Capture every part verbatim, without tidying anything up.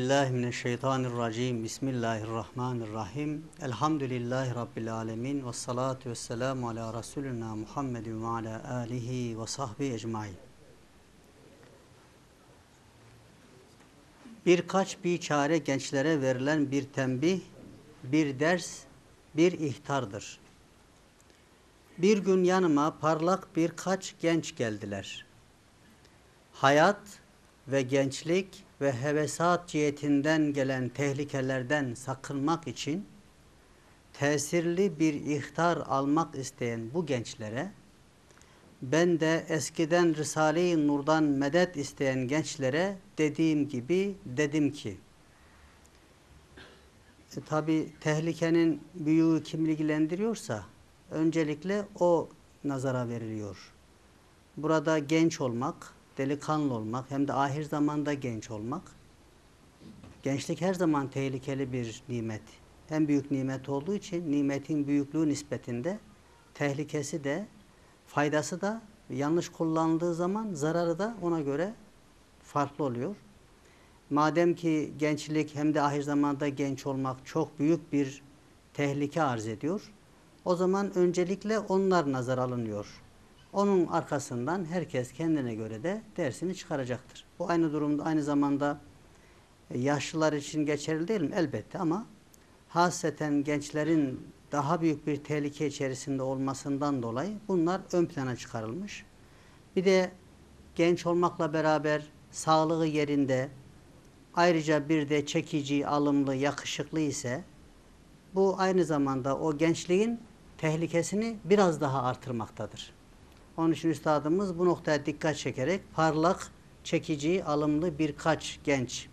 billahi mineşşeytanirracim. Bismillahirrahmanirrahim. Elhamdülillahi Rabbil alemin. Ve salatu ve selamu ala Resulina Muhammedin ve ala alihi ve sahbihi ecmain. Birkaç bir çare gençlere verilen bir tembih, bir ders, bir ihtardır. Bir gün yanıma parlak birkaç genç geldiler. Hayat ve gençlik ve hevesat cihetinden gelen tehlikelerden sakınmak için tesirli bir ihtar almak isteyen bu gençlere, ben de eskiden Risale-i Nur'dan medet isteyen gençlere dediğim gibi dedim ki, e, tabi tehlikenin büyüğü kim ilgilendiriyorsa öncelikle o nazara veriliyor. Burada genç olmak, delikanlı olmak, hem de ahir zamanda genç olmak. Gençlik her zaman tehlikeli bir nimet. En büyük nimet olduğu için nimetin büyüklüğü nispetinde tehlikesi de, faydası da yanlış kullanıldığı zaman zararı da ona göre farklı oluyor. Madem ki gençlik hem de ahir zamanda genç olmak çok büyük bir tehlike arz ediyor, o zaman öncelikle onlar nazar alınıyor. Onun arkasından herkes kendine göre de dersini çıkaracaktır. Bu aynı durumda aynı zamanda yaşlılar için geçerli değil mi? Elbette, ama hasreten gençlerin daha büyük bir tehlike içerisinde olmasından dolayı bunlar ön plana çıkarılmış. Bir de genç olmakla beraber sağlığı yerinde, ayrıca bir de çekici, alımlı, yakışıklı ise bu aynı zamanda o gençliğin tehlikesini biraz daha artırmaktadır. Onun için üstadımız bu noktaya dikkat çekerek parlak, çekici, alımlı birkaç genç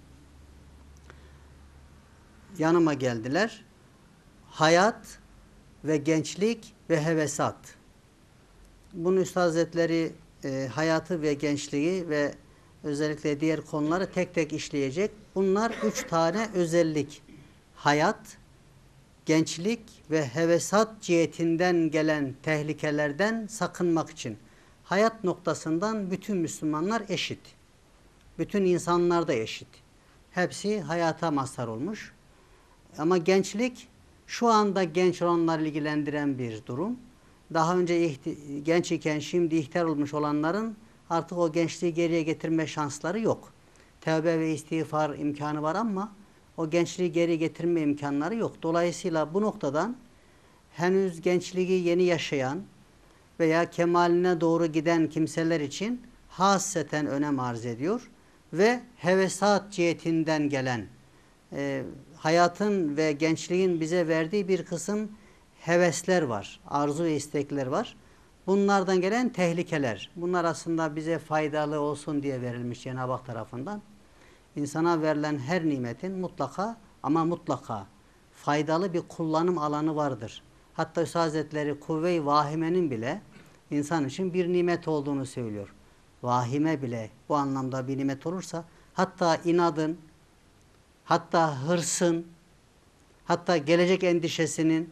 yanıma geldiler. Hayat ve gençlik ve hevesat. Bunun Üstad Hazretleri e, hayatı ve gençliği ve özellikle diğer konuları tek tek işleyecek. Bunlar üç tane özellik. Hayat, gençlik ve hevesat cihetinden gelen tehlikelerden sakınmak için. Hayat noktasından bütün Müslümanlar eşit. Bütün insanlar da eşit. Hepsi hayata mazhar olmuş. Ama gençlik şu anda genç olanları ilgilendiren bir durum. Daha önce genç iken şimdi ihtiyar olmuş olanların artık o gençliği geriye getirme şansları yok. Tevbe ve istiğfar imkanı var ama o gençliği geri getirme imkanları yok. Dolayısıyla bu noktadan henüz gençliği yeni yaşayan veya kemaline doğru giden kimseler için hasreten önem arz ediyor. Ve hevesat cihetinden gelen e, hayatın ve gençliğin bize verdiği bir kısım hevesler var, arzu ve istekler var. Bunlardan gelen tehlikeler. Bunlar aslında bize faydalı olsun diye verilmiş Cenab-ı Hak tarafından. İnsana verilen her nimetin mutlaka ama mutlaka faydalı bir kullanım alanı vardır. Hatta Üstad Hazretleri kuvve-i vahimenin bile insan için bir nimet olduğunu söylüyor. Vahime bile bu anlamda bir nimet olursa, hatta inadın, hatta hırsın, hatta gelecek endişesinin,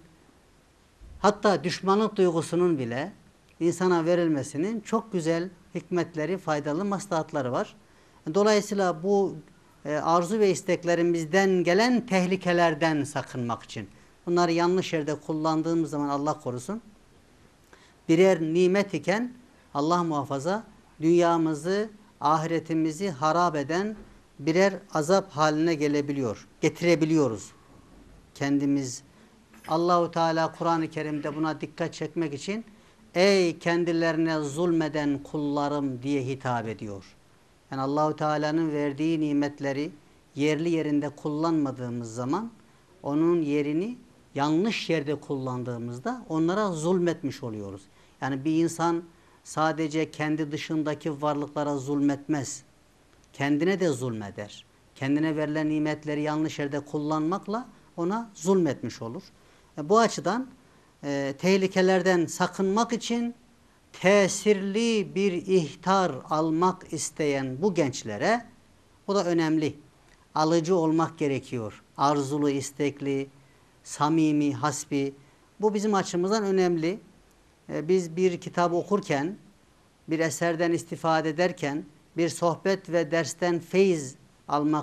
hatta düşmanlık duygusunun bile insana verilmesinin çok güzel hikmetleri, faydalı maslahatları var. Dolayısıyla bu e, arzu ve isteklerimizden gelen tehlikelerden sakınmak için. Bunları yanlış yerde kullandığımız zaman Allah korusun, birer nimet iken Allah muhafaza dünyamızı, ahiretimizi harap eden birer azap haline gelebiliyor, getirebiliyoruz. Kendimiz, Allahu Teala Kur'an-ı Kerim'de buna dikkat çekmek için ey kendilerine zulmeden kullarım diye hitap ediyor. Yani Allahu Teala'nın verdiği nimetleri yerli yerinde kullanmadığımız zaman onun yerini yanlış yerde kullandığımızda onlara zulmetmiş oluyoruz. Yani bir insan sadece kendi dışındaki varlıklara zulmetmez. Kendine de zulmeder. Kendine verilen nimetleri yanlış yerde kullanmakla ona zulmetmiş olur. E, bu açıdan e, tehlikelerden sakınmak için tesirli bir ihtar almak isteyen bu gençlere, bu da önemli, alıcı olmak gerekiyor. Arzulu, istekli, samimi, hasbi. Bu bizim açımızdan önemli. E, biz bir kitabı okurken, bir eserden istifade ederken, bir sohbet ve dersten feyiz almak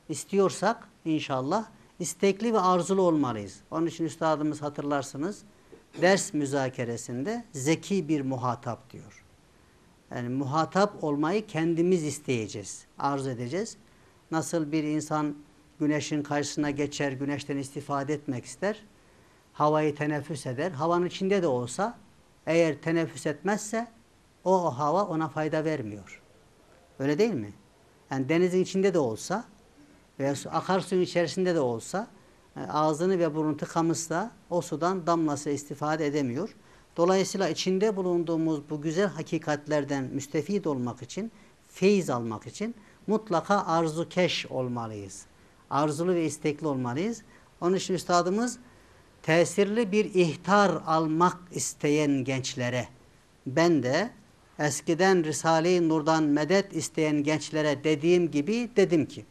istiyorsak inşallah istekli ve arzulu olmalıyız. Onun için üstadımız hatırlarsınız ders müzakeresinde zeki bir muhatap diyor. Yani muhatap olmayı kendimiz isteyeceğiz, arzu edeceğiz. Nasıl bir insan güneşin karşısına geçer, güneşten istifade etmek ister, havayı teneffüs eder. Havanın içinde de olsa eğer teneffüs etmezse o, o hava ona fayda vermiyor. Öyle değil mi? Yani denizin içinde de olsa veya su, akarsuyun içerisinde de olsa yani ağzını ve burnunu tıkamışsa o sudan damlası istifade edemiyor. Dolayısıyla içinde bulunduğumuz bu güzel hakikatlerden müstefid olmak için, feyiz almak için mutlaka arzukeş olmalıyız. Arzulu ve istekli olmalıyız. Onun için üstadımız tesirli bir ihtar almak isteyen gençlere, ben de eskiden Risale-i Nur'dan medet isteyen gençlere dediğim gibi dedim ki,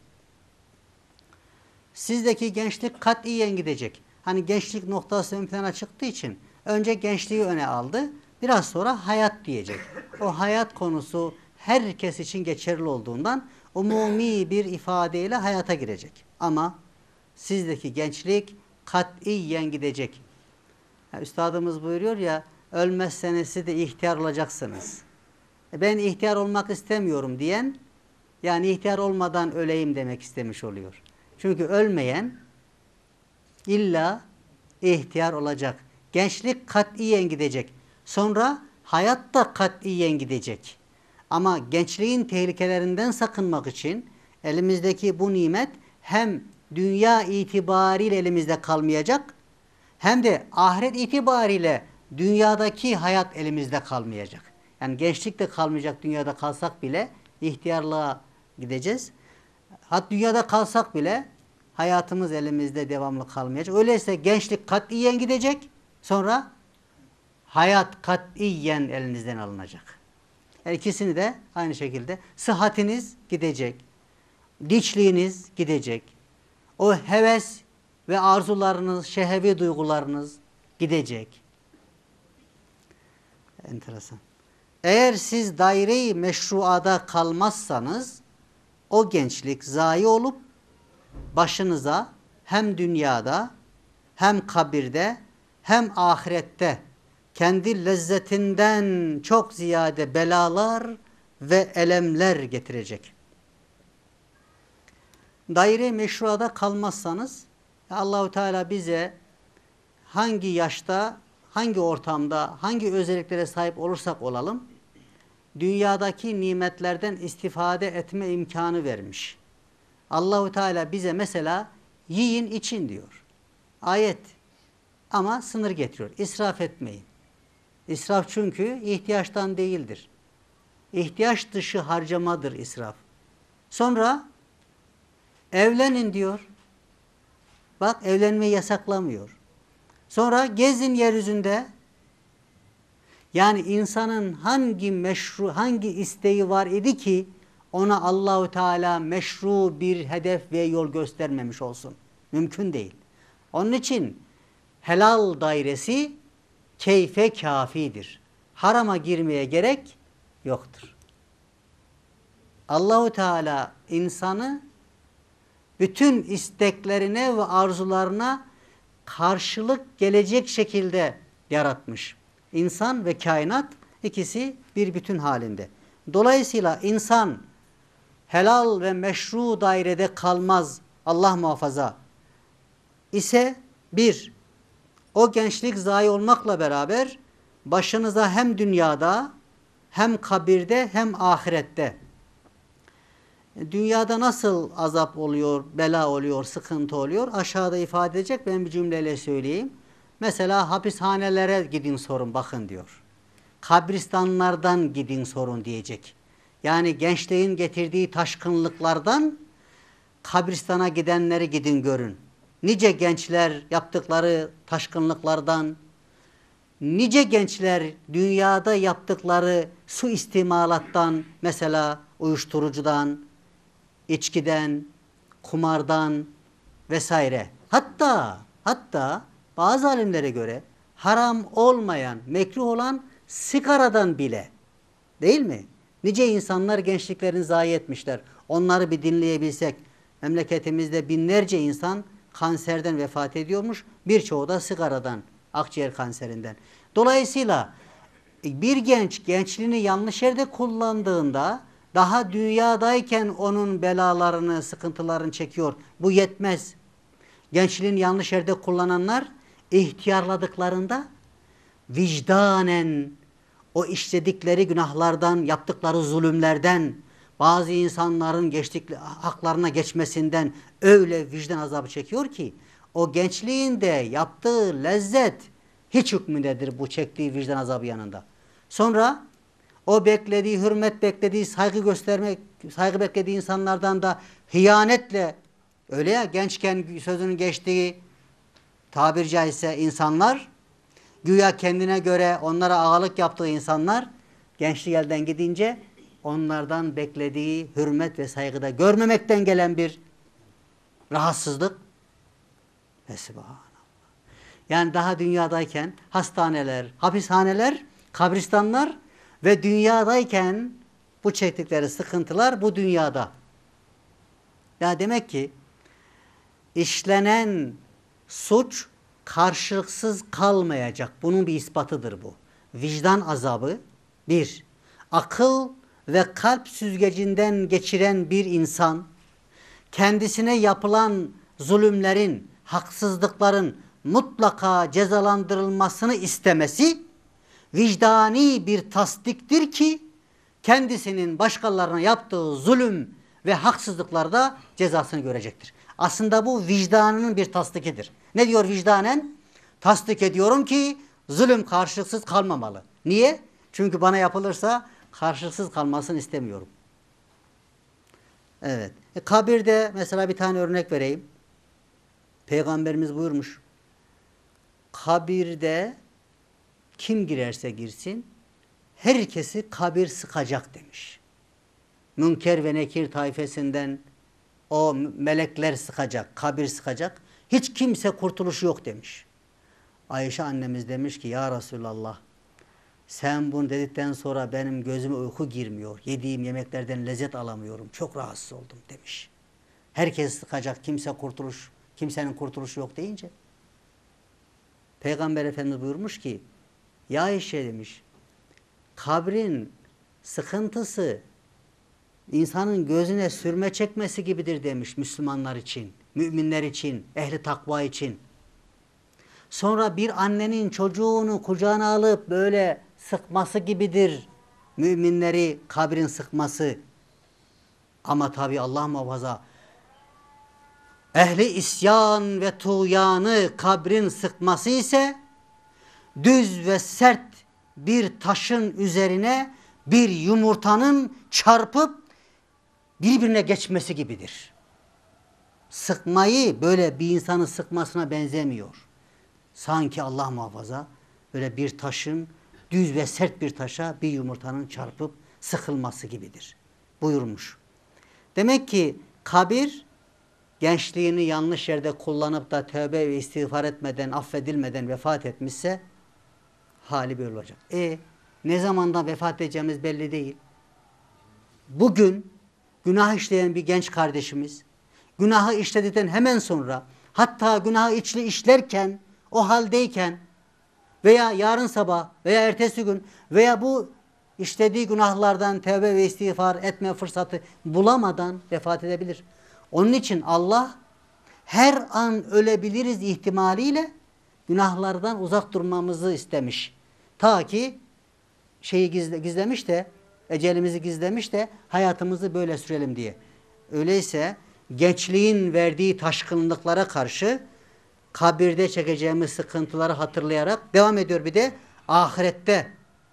sizdeki gençlik katiyen gidecek. Hani gençlik noktası ön plana çıktığı için önce gençliği öne aldı, biraz sonra hayat diyecek. O hayat konusu herkes için geçerli olduğundan umumi bir ifadeyle hayata girecek. Ama sizdeki gençlik katiyen gidecek. Yani üstadımız buyuruyor ya, ölmezseniz siz de ihtiyar olacaksınız. Ben ihtiyar olmak istemiyorum diyen, yani ihtiyar olmadan öleyim demek istemiş oluyor. Çünkü ölmeyen illa ihtiyar olacak. Gençlik katiyen gidecek. Sonra hayat da katiyen gidecek. Ama gençliğin tehlikelerinden sakınmak için elimizdeki bu nimet hem dünya itibariyle elimizde kalmayacak, hem de ahiret itibariyle dünyadaki hayat elimizde kalmayacak. Yani gençlik de kalmayacak, dünyada kalsak bile ihtiyarlığa gideceğiz. Hatta dünyada kalsak bile hayatımız elimizde devamlı kalmayacak. Öyleyse gençlik katiyen gidecek, sonra hayat katiyen elinizden alınacak. Yani ikisini de aynı şekilde sıhhatiniz gidecek, diçliğiniz gidecek, o heves ve arzularınız, şehevi duygularınız gidecek. Enteresan. Eğer siz daire-i meşruada kalmazsanız o gençlik zayi olup başınıza hem dünyada hem kabirde hem ahirette kendi lezzetinden çok ziyade belalar ve elemler getirecek. Daire-i meşruada kalmazsanız Allahu Teala bize hangi yaşta, hangi ortamda, hangi özelliklere sahip olursak olalım dünyadaki nimetlerden istifade etme imkanı vermiş. Allahu Teala bize mesela yiyin için diyor. Ayet. Ama sınır getiriyor. İsraf etmeyin. İsraf çünkü ihtiyaçtan değildir. İhtiyaç dışı harcamadır israf. Sonra evlenin diyor. Bak evlenmeyi yasaklamıyor. Sonra gezin yeryüzünde. Yani insanın hangi meşru, hangi isteği var idi ki ona Allahu Teala meşru bir hedef ve yol göstermemiş olsun. Mümkün değil. Onun için helal dairesi keyfe kafidir. Harama girmeye gerek yoktur. Allahu Teala insanı bütün isteklerine ve arzularına karşılık gelecek şekilde yaratmış. İnsan ve kainat ikisi bir bütün halinde. Dolayısıyla insan helal ve meşru dairede kalmaz, Allah muhafaza ise bir, o gençlik zayi olmakla beraber başınıza hem dünyada hem kabirde hem ahirette dünyada nasıl azap oluyor, bela oluyor, sıkıntı oluyor aşağıda ifade edecek, ben bir cümleyle söyleyeyim. Mesela hapishanelere gidin sorun bakın diyor. Kabristanlardan gidin sorun diyecek. Yani gençliğin getirdiği taşkınlıklardan kabristana gidenleri gidin görün. Nice gençler yaptıkları taşkınlıklardan, nice gençler dünyada yaptıkları suistimalattan, mesela uyuşturucudan, içkiden, kumardan vesaire. Hatta hatta bazı alimlere göre haram olmayan, mekruh olan sigaradan bile, değil mi? Nice insanlar gençliklerini zayi etmişler. Onları bir dinleyebilsek. Memleketimizde binlerce insan kanserden vefat ediyormuş. Birçoğu da sigaradan, akciğer kanserinden. Dolayısıyla bir genç gençliğini yanlış yerde kullandığında daha dünyadayken onun belalarını, sıkıntılarını çekiyor. Bu yetmez. Gençliğini yanlış yerde kullananlar ihtiyarladıklarında vicdanen o işledikleri günahlardan, yaptıkları zulümlerden, bazı insanların geçtikleri haklarına geçmesinden öyle vicdan azabı çekiyor ki o gençliğinde yaptığı lezzet hiç hükmündedir bu çektiği vicdan azabı yanında. Sonra o beklediği, hürmet beklediği, saygı göstermek, saygı beklediği insanlardan da hıyanetle, öyle ya gençken sözünün geçtiği tabiri caizse insanlar, güya kendine göre onlara ağalık yaptığı insanlar, gençlik elden gidince onlardan beklediği hürmet ve saygıda görmemekten gelen bir rahatsızlık. Fesubhanallah. Yani daha dünyadayken hastaneler, hapishaneler, kabristanlar ve dünyadayken bu çektikleri sıkıntılar bu dünyada. Ya demek ki işlenen suç karşılıksız kalmayacak. Bunun bir ispatıdır bu. Vicdan azabı bir. Akıl ve kalp süzgecinden geçiren bir insan kendisine yapılan zulümlerin, haksızlıkların mutlaka cezalandırılmasını istemesi vicdani bir tasdiktir ki kendisinin başkalarına yaptığı zulüm ve haksızlıklarda cezasını görecektir. Aslında bu vicdanının bir tasdikidir. Ne diyor vicdanen? Tasdik ediyorum ki zulüm karşılıksız kalmamalı. Niye? Çünkü bana yapılırsa karşılıksız kalmasını istemiyorum. Evet. E, kabirde mesela bir tane örnek vereyim. Peygamberimiz buyurmuş. Kabirde kim girerse girsin herkesi kabir sıkacak demiş. Münker ve Nekir tayfesinden o melekler sıkacak, kabir sıkacak. Hiç kimse kurtuluşu yok demiş. Ayşe annemiz demiş ki ya Resulallah sen bunu dedikten sonra benim gözüme uyku girmiyor. Yediğim yemeklerden lezzet alamıyorum. Çok rahatsız oldum demiş. Herkes sıkacak, kimse kurtuluş, kimsenin kurtuluşu yok deyince Peygamber Efendimiz buyurmuş ki ya Ayşe demiş kabrin sıkıntısı insanın gözüne sürme çekmesi gibidir demiş Müslümanlar için, müminler için, ehli takva için. Sonra bir annenin çocuğunu kucağına alıp böyle sıkması gibidir müminleri kabrin sıkması. Ama tabi Allah muhafaza ehli isyan ve tuğyanı kabrin sıkması ise düz ve sert bir taşın üzerine bir yumurtanın çarpıp birbirine geçmesi gibidir. Sıkmayı böyle bir insanın sıkmasına benzemiyor. Sanki Allah muhafaza böyle bir taşın düz ve sert bir taşa bir yumurtanın çarpıp sıkılması gibidir buyurmuş. Demek ki kabir gençliğini yanlış yerde kullanıp da tövbe ve istiğfar etmeden, affedilmeden vefat etmişse hali böyle olacak. E ne zamanda vefat edeceğimiz belli değil. Bugün günah işleyen bir genç kardeşimiz günahı işledikten hemen sonra hatta günahı içli işlerken o haldeyken veya yarın sabah veya ertesi gün veya bu işlediği günahlardan tövbe ve istiğfar etme fırsatı bulamadan vefat edebilir. Onun için Allah her an ölebiliriz ihtimaliyle günahlardan uzak durmamızı istemiş. Ta ki şeyi gizle, gizlemiş de ecelimizi gizlemiş de hayatımızı böyle sürelim diye. Öyleyse gençliğin verdiği taşkınlıklara karşı kabirde çekeceğimiz sıkıntıları hatırlayarak devam ediyor bir de ahirette.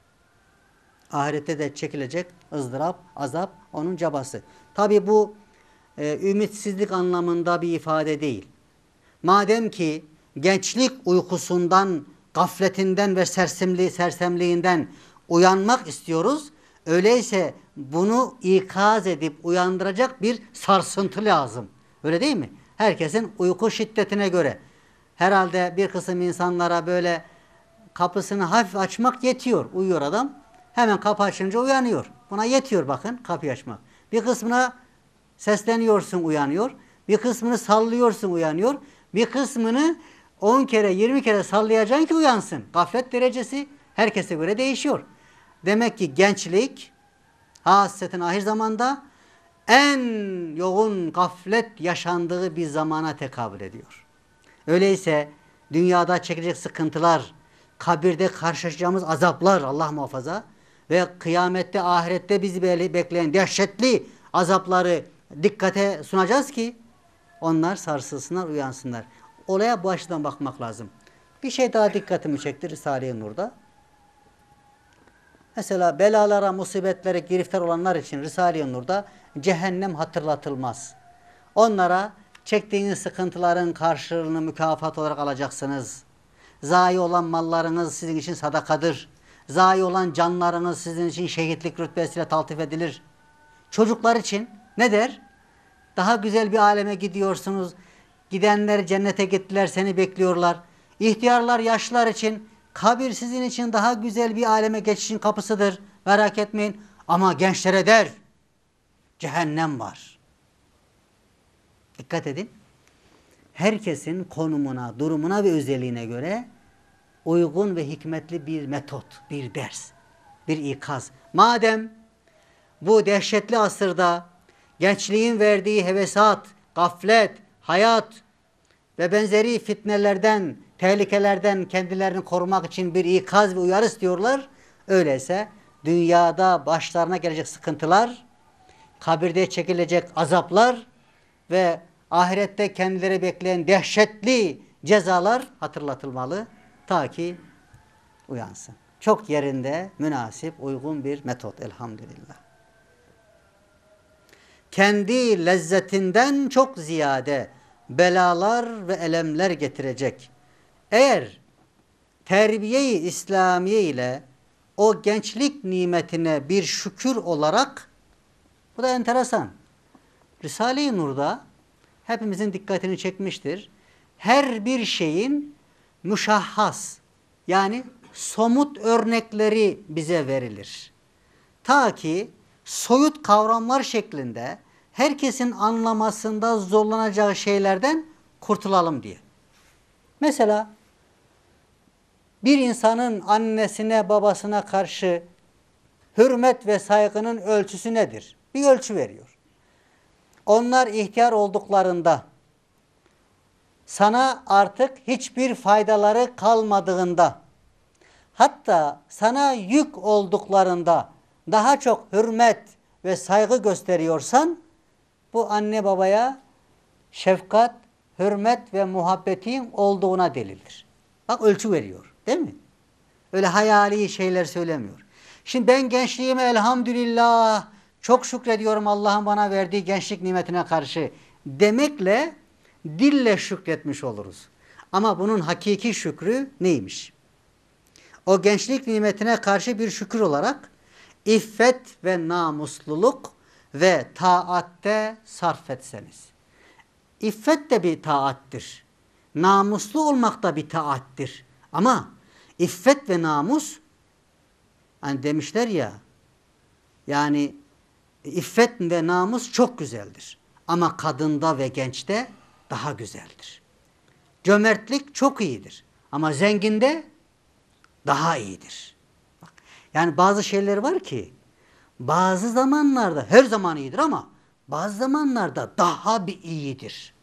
Ahirette de çekilecek ızdırap, azap onun cabası. Tabi bu e, ümitsizlik anlamında bir ifade değil. Madem ki gençlik uykusundan, gafletinden ve sersemli, sersemliğinden uyanmak istiyoruz, öyleyse bunu ikaz edip uyandıracak bir sarsıntı lazım. Öyle değil mi? Herkesin uyku şiddetine göre. Herhalde bir kısım insanlara böyle kapısını hafif açmak yetiyor. Uyuyor adam. Hemen kapı açınca uyanıyor. Buna yetiyor bakın kapıyı açmak. Bir kısmına sesleniyorsun uyanıyor. Bir kısmını sallıyorsun uyanıyor. Bir kısmını on kere yirmi kere sallayacaksın ki uyansın. Gaflet derecesi herkese göre değişiyor. Demek ki gençlik hasreten ahir zamanda en yoğun gaflet yaşandığı bir zamana tekabül ediyor. Öyleyse dünyada çekilecek sıkıntılar, kabirde karşılaşacağımız azaplar Allah muhafaza ve kıyamette ahirette bizi bekleyen dehşetli azapları dikkate sunacağız ki onlar sarsılsınlar, uyansınlar. Olaya bu açıdan bakmak lazım. Bir şey daha dikkatimi çekti Risale-i Nur'da. Mesela belalara, musibetlere giriftar olanlar için Risale-i Nur'da cehennem hatırlatılmaz. Onlara çektiğiniz sıkıntıların karşılığını mükafat olarak alacaksınız. Zayi olan mallarınız sizin için sadakadır. Zayi olan canlarınız sizin için şehitlik rütbesiyle taltif edilir. Çocuklar için ne der? Daha güzel bir aleme gidiyorsunuz. Gidenler cennete gittiler, seni bekliyorlar. İhtiyarlar, yaşlılar için kabir sizin için daha güzel bir aleme geçişin kapısıdır. Merak etmeyin. Ama gençlere der, cehennem var. Dikkat edin. Herkesin konumuna, durumuna ve özelliğine göre uygun ve hikmetli bir metot, bir ders, bir ikaz. Madem bu dehşetli asırda gençliğin verdiği hevesat, gaflet, hayat ve benzeri fitnelerden, tehlikelerden kendilerini korumak için bir ikaz ve uyarı istiyorlar. Öyleyse dünyada başlarına gelecek sıkıntılar, kabirde çekilecek azaplar ve ahirette kendileri bekleyen dehşetli cezalar hatırlatılmalı ta ki uyansın. Çok yerinde, münasip, uygun bir metot elhamdülillah. Kendi lezzetinden çok ziyade belalar ve elemler getirecek. Eğer terbiye-i İslamiye ile o gençlik nimetine bir şükür olarak, bu da enteresan. Risale-i Nur'da hepimizin dikkatini çekmiştir. Her bir şeyin müşahhas yani somut örnekleri bize verilir. Ta ki soyut kavramlar şeklinde herkesin anlamasında zorlanacağı şeylerden kurtulalım diye. Mesela bir insanın annesine babasına karşı hürmet ve saygının ölçüsü nedir? Bir ölçü veriyor. Onlar ihtiyar olduklarında, sana artık hiçbir faydaları kalmadığında, hatta sana yük olduklarında daha çok hürmet ve saygı gösteriyorsan, bu anne babaya şefkat, hürmet ve muhabbetin olduğuna delildir. Bak ölçü veriyor, değil mi? Öyle hayali şeyler söylemiyor. Şimdi ben gençliğime elhamdülillah çok şükrediyorum Allah'ın bana verdiği gençlik nimetine karşı demekle dille şükretmiş oluruz. Ama bunun hakiki şükrü neymiş? O gençlik nimetine karşı bir şükür olarak iffet ve namusluluk ve taatte sarf etseniz. İffet de bir taattir. Namuslu olmak da bir taattir. Ama iffet ve namus, hani demişler ya, yani iffet ve namus çok güzeldir. Ama kadında ve gençte daha güzeldir. Cömertlik çok iyidir. Ama zenginde daha iyidir. Bak, yani bazı şeyler var ki bazı zamanlarda her zaman iyidir ama bazı zamanlarda daha bir iyidir.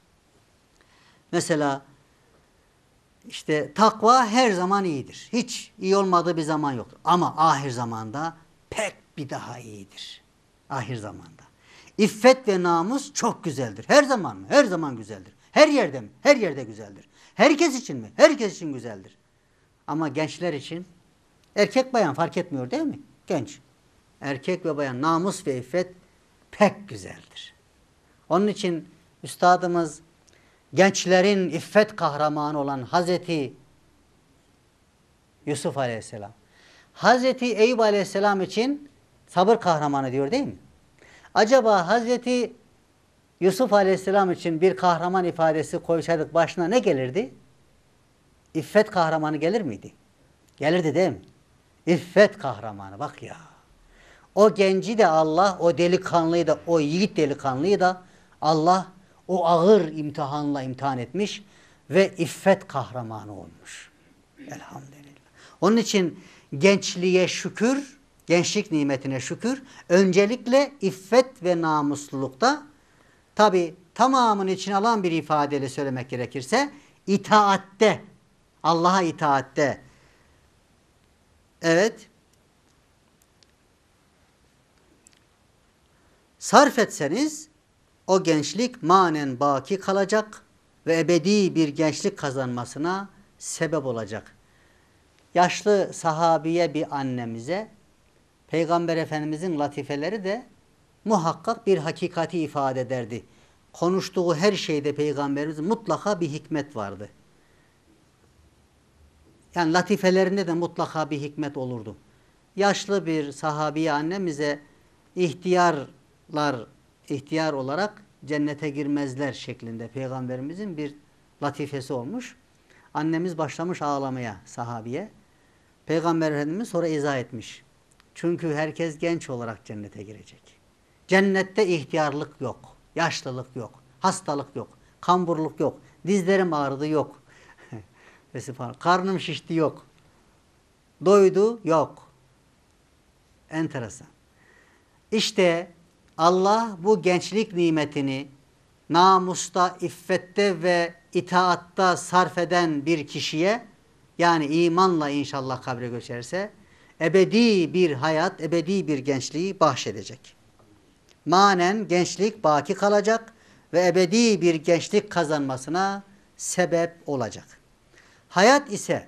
Mesela işte takva her zaman iyidir. Hiç iyi olmadığı bir zaman yoktur. Ama ahir zamanda pek bir daha iyidir. Ahir zamanda. İffet ve namus çok güzeldir. Her zaman mı? Her zaman güzeldir. Her yerde mi? Her yerde güzeldir. Herkes için mi? Herkes için güzeldir. Ama gençler için erkek bayan fark etmiyor değil mi? Genç. Erkek ve bayan namus ve iffet pek güzeldir. Onun için üstadımız gençlerin iffet kahramanı olan Hazreti Yusuf Aleyhisselam, Hazreti Eyüp Aleyhisselam için sabır kahramanı diyor değil mi? Acaba Hazreti Yusuf Aleyhisselam için bir kahraman ifadesi koysaydık başına ne gelirdi? İffet kahramanı gelir miydi? Gelirdi değil mi? İffet kahramanı bak ya. O genci de Allah, o delikanlıyı da, o yiğit delikanlıyı da Allah O ağır imtihanla imtihan etmiş ve iffet kahramanı olmuş. Elhamdülillah. Onun için gençliğe şükür, gençlik nimetine şükür, öncelikle iffet ve namuslulukta, tabi tamamını içine alan bir ifadeyle söylemek gerekirse, itaatte, Allah'a itaatte. Evet. Sarf etseniz o gençlik manen baki kalacak ve ebedi bir gençlik kazanmasına sebep olacak. Yaşlı sahabiye bir annemize Peygamber Efendimizin latifeleri de muhakkak bir hakikati ifade ederdi. Konuştuğu her şeyde Peygamberimizin mutlaka bir hikmet vardı. Yani latifelerinde de mutlaka bir hikmet olurdu. Yaşlı bir sahabiye annemize ihtiyarlar, ihtiyar olarak cennete girmezler şeklinde Peygamberimizin bir latifesi olmuş. Annemiz başlamış ağlamaya sahabiye. Peygamber Efendimiz sonra izah etmiş. Çünkü herkes genç olarak cennete girecek. Cennette ihtiyarlık yok, yaşlılık yok, hastalık yok, kamburluk yok, dizlerim ağrıdı yok, karnım şişti yok, doydu yok. Enteresan. İşte Allah bu gençlik nimetini namusta, iffette ve itaatta sarf eden bir kişiye, yani imanla inşallah kabre göçerse, ebedi bir hayat, ebedi bir gençliği bahşedecek. Manen gençlik baki kalacak ve ebedi bir gençlik kazanmasına sebep olacak. Hayat ise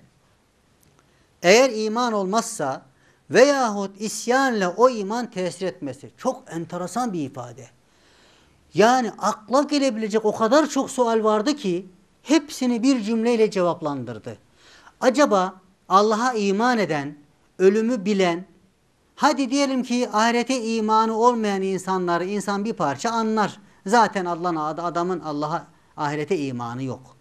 eğer iman olmazsa veyahut isyanla o iman tesir etmesi, çok enteresan bir ifade. Yani akla gelebilecek o kadar çok sual vardı ki hepsini bir cümleyle cevaplandırdı. Acaba Allah'a iman eden, ölümü bilen, hadi diyelim ki ahirete imanı olmayan insanları insan bir parça anlar. Zaten Allah'ın adı, adamın Allah'a ahirete imanı yok.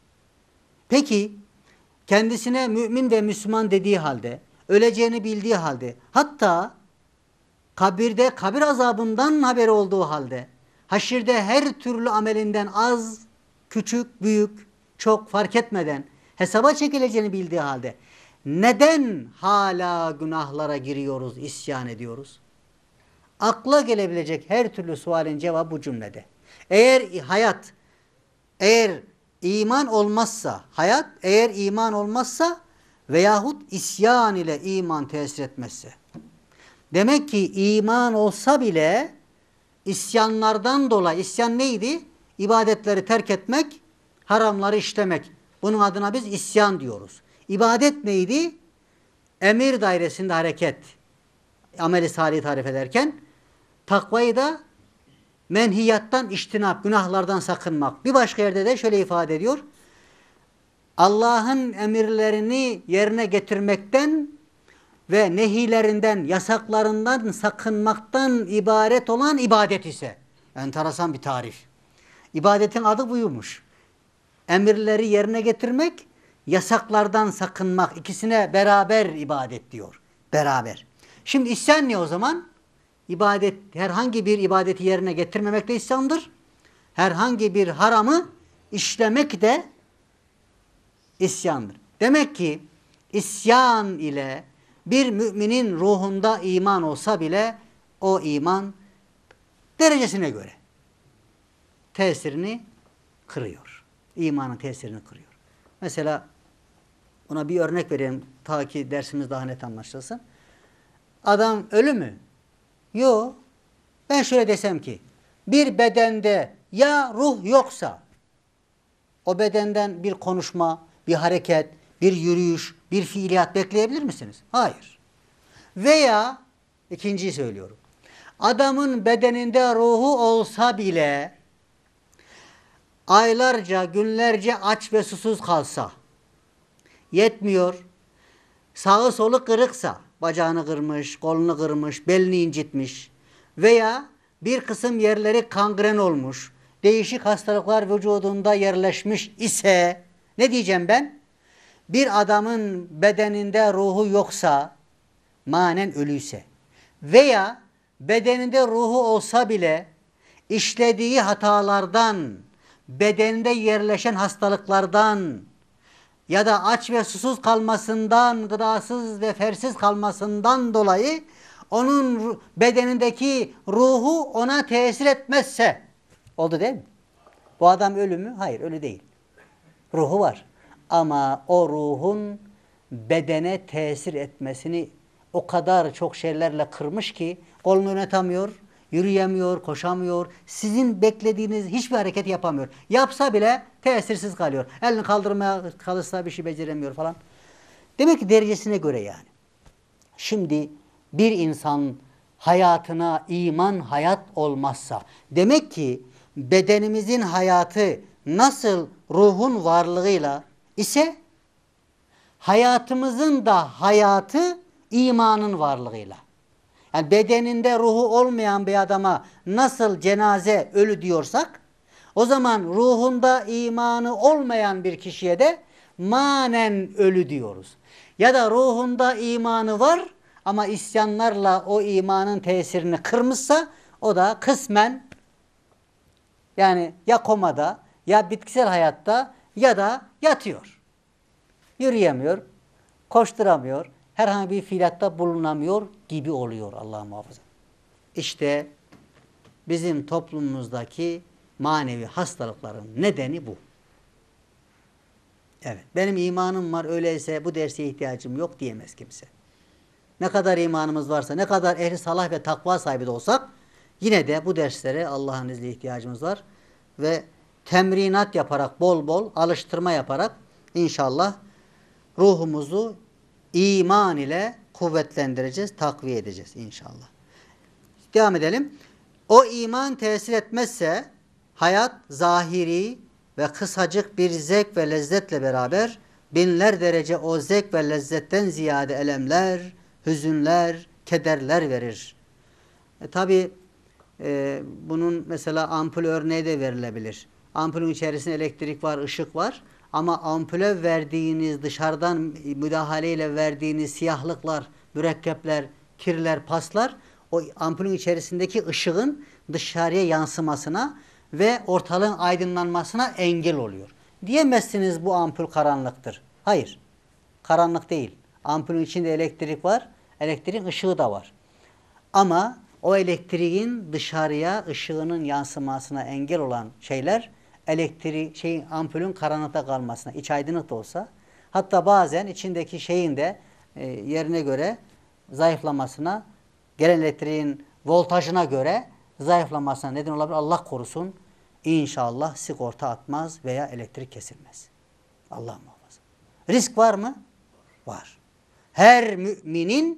Peki kendisine mümin ve Müslüman dediği halde, öleceğini bildiği halde, hatta kabirde kabir azabından haberi olduğu halde, haşirde her türlü amelinden az, küçük, büyük, çok fark etmeden hesaba çekileceğini bildiği halde neden hala günahlara giriyoruz, isyan ediyoruz? Akla gelebilecek her türlü sualin cevabı bu cümlede. Eğer hayat, eğer iman olmazsa, hayat eğer iman olmazsa veyahut isyan ile iman tesir etmezse. Demek ki iman olsa bile isyanlardan dolayı, isyan neydi? İbadetleri terk etmek, haramları işlemek. Bunun adına biz isyan diyoruz. İbadet neydi? Emir dairesinde hareket. Ameli salih tarif ederken, takvayı da menhiyattan iştinap, günahlardan sakınmak. Bir başka yerde de şöyle ifade ediyor. Allah'ın emirlerini yerine getirmekten ve nehilerinden, yasaklarından sakınmaktan ibaret olan ibadet ise. Enteresan bir tarif. İbadetin adı buymuş. Emirleri yerine getirmek, yasaklardan sakınmak, ikisine beraber ibadet diyor. Beraber. Şimdi isyan ne o zaman? İbadet, herhangi bir ibadeti yerine getirmemek de isyandır. Herhangi bir haramı işlemek de isyandır. Demek ki isyan ile bir müminin ruhunda iman olsa bile o iman derecesine göre tesirini kırıyor. İmanın tesirini kırıyor. Mesela buna bir örnek vereyim ta ki dersimiz daha net anlaşılsın. Adam ölü mü? Yok. Ben şöyle desem ki bir bedende ya ruh yoksa o bedenden bir konuşma, bir hareket, bir yürüyüş, bir fiiliyat bekleyebilir misiniz? Hayır. Veya ikinciyi söylüyorum. Adamın bedeninde ruhu olsa bile aylarca, günlerce aç ve susuz kalsa, yetmiyor, sağı solu kırıksa, bacağını kırmış, kolunu kırmış, belini incitmiş veya bir kısım yerleri kangren olmuş, değişik hastalıklar vücudunda yerleşmiş ise, ne diyeceğim ben? Bir adamın bedeninde ruhu yoksa, manen ölüyse veya bedeninde ruhu olsa bile işlediği hatalardan bedeninde yerleşen hastalıklardan ya da aç ve susuz kalmasından, gıdasız ve fersiz kalmasından dolayı onun bedenindeki ruhu ona tesir etmezse, oldu değil mi? Bu adam ölü mü? Hayır, ölü değil. Ruhu var. Ama o ruhun bedene tesir etmesini o kadar çok şeylerle kırmış ki kolunu yönetemiyor, yürüyemiyor, koşamıyor. Sizin beklediğiniz hiçbir hareket yapamıyor. Yapsa bile tesirsiz kalıyor. Elini kaldırmaya kalırsa bir şey beceremiyor falan. Demek ki derecesine göre yani. Şimdi bir insan hayatına iman hayat olmazsa, demek ki bedenimizin hayatı nasıl ruhun varlığıyla ise hayatımızın da hayatı imanın varlığıyla. Yani bedeninde ruhu olmayan bir adama nasıl cenaze ölü diyorsak, o zaman ruhunda imanı olmayan bir kişiye de manen ölü diyoruz. Ya da ruhunda imanı var ama isyanlarla o imanın tesirini kırmışsa o da kısmen, yani ya komada ya bitkisel hayatta ya da yatıyor. Yürüyemiyor, koşturamıyor, herhangi bir fiiliyatta bulunamıyor gibi oluyor, Allah muhafaza. İşte bizim toplumumuzdaki manevi hastalıkların nedeni bu. Evet, benim imanım var, öyleyse bu derse ihtiyacım yok diyemez kimse. Ne kadar imanımız varsa, ne kadar ehli salah ve takva sahibi de olsak, yine de bu derslere Allah'ın izniyle ihtiyacımız var. Ve temrinat yaparak, bol bol alıştırma yaparak inşallah ruhumuzu iman ile kuvvetlendireceğiz, takviye edeceğiz inşallah. Devam edelim. O iman tesir etmezse hayat zahiri ve kısacık bir zevk ve lezzetle beraber binler derece o zevk ve lezzetten ziyade elemler, hüzünler, kederler verir. E, Tabi e, bunun mesela ampul örneği de verilebilir. Ampulün içerisinde elektrik var, ışık var. Ama ampule verdiğiniz, dışarıdan müdahaleyle verdiğiniz siyahlıklar, mürekkepler, kirler, paslar o ampulün içerisindeki ışığın dışarıya yansımasına ve ortalığın aydınlanmasına engel oluyor. Diyemezsiniz bu ampul karanlıktır. Hayır, karanlık değil. Ampulün içinde elektrik var, elektriğin ışığı da var. Ama o elektriğin dışarıya ışığının yansımasına engel olan şeyler, elektrik şeyin ampulün karanlıkta kalmasına, iç aydınlık da olsa, hatta bazen içindeki şeyin de e, yerine göre zayıflamasına, gelen elektriğin voltajına göre zayıflamasına neden olabilir. Allah korusun, İnşallah sigorta atmaz veya elektrik kesilmez. Allah muhafaza. Risk var mı? Var. Her müminin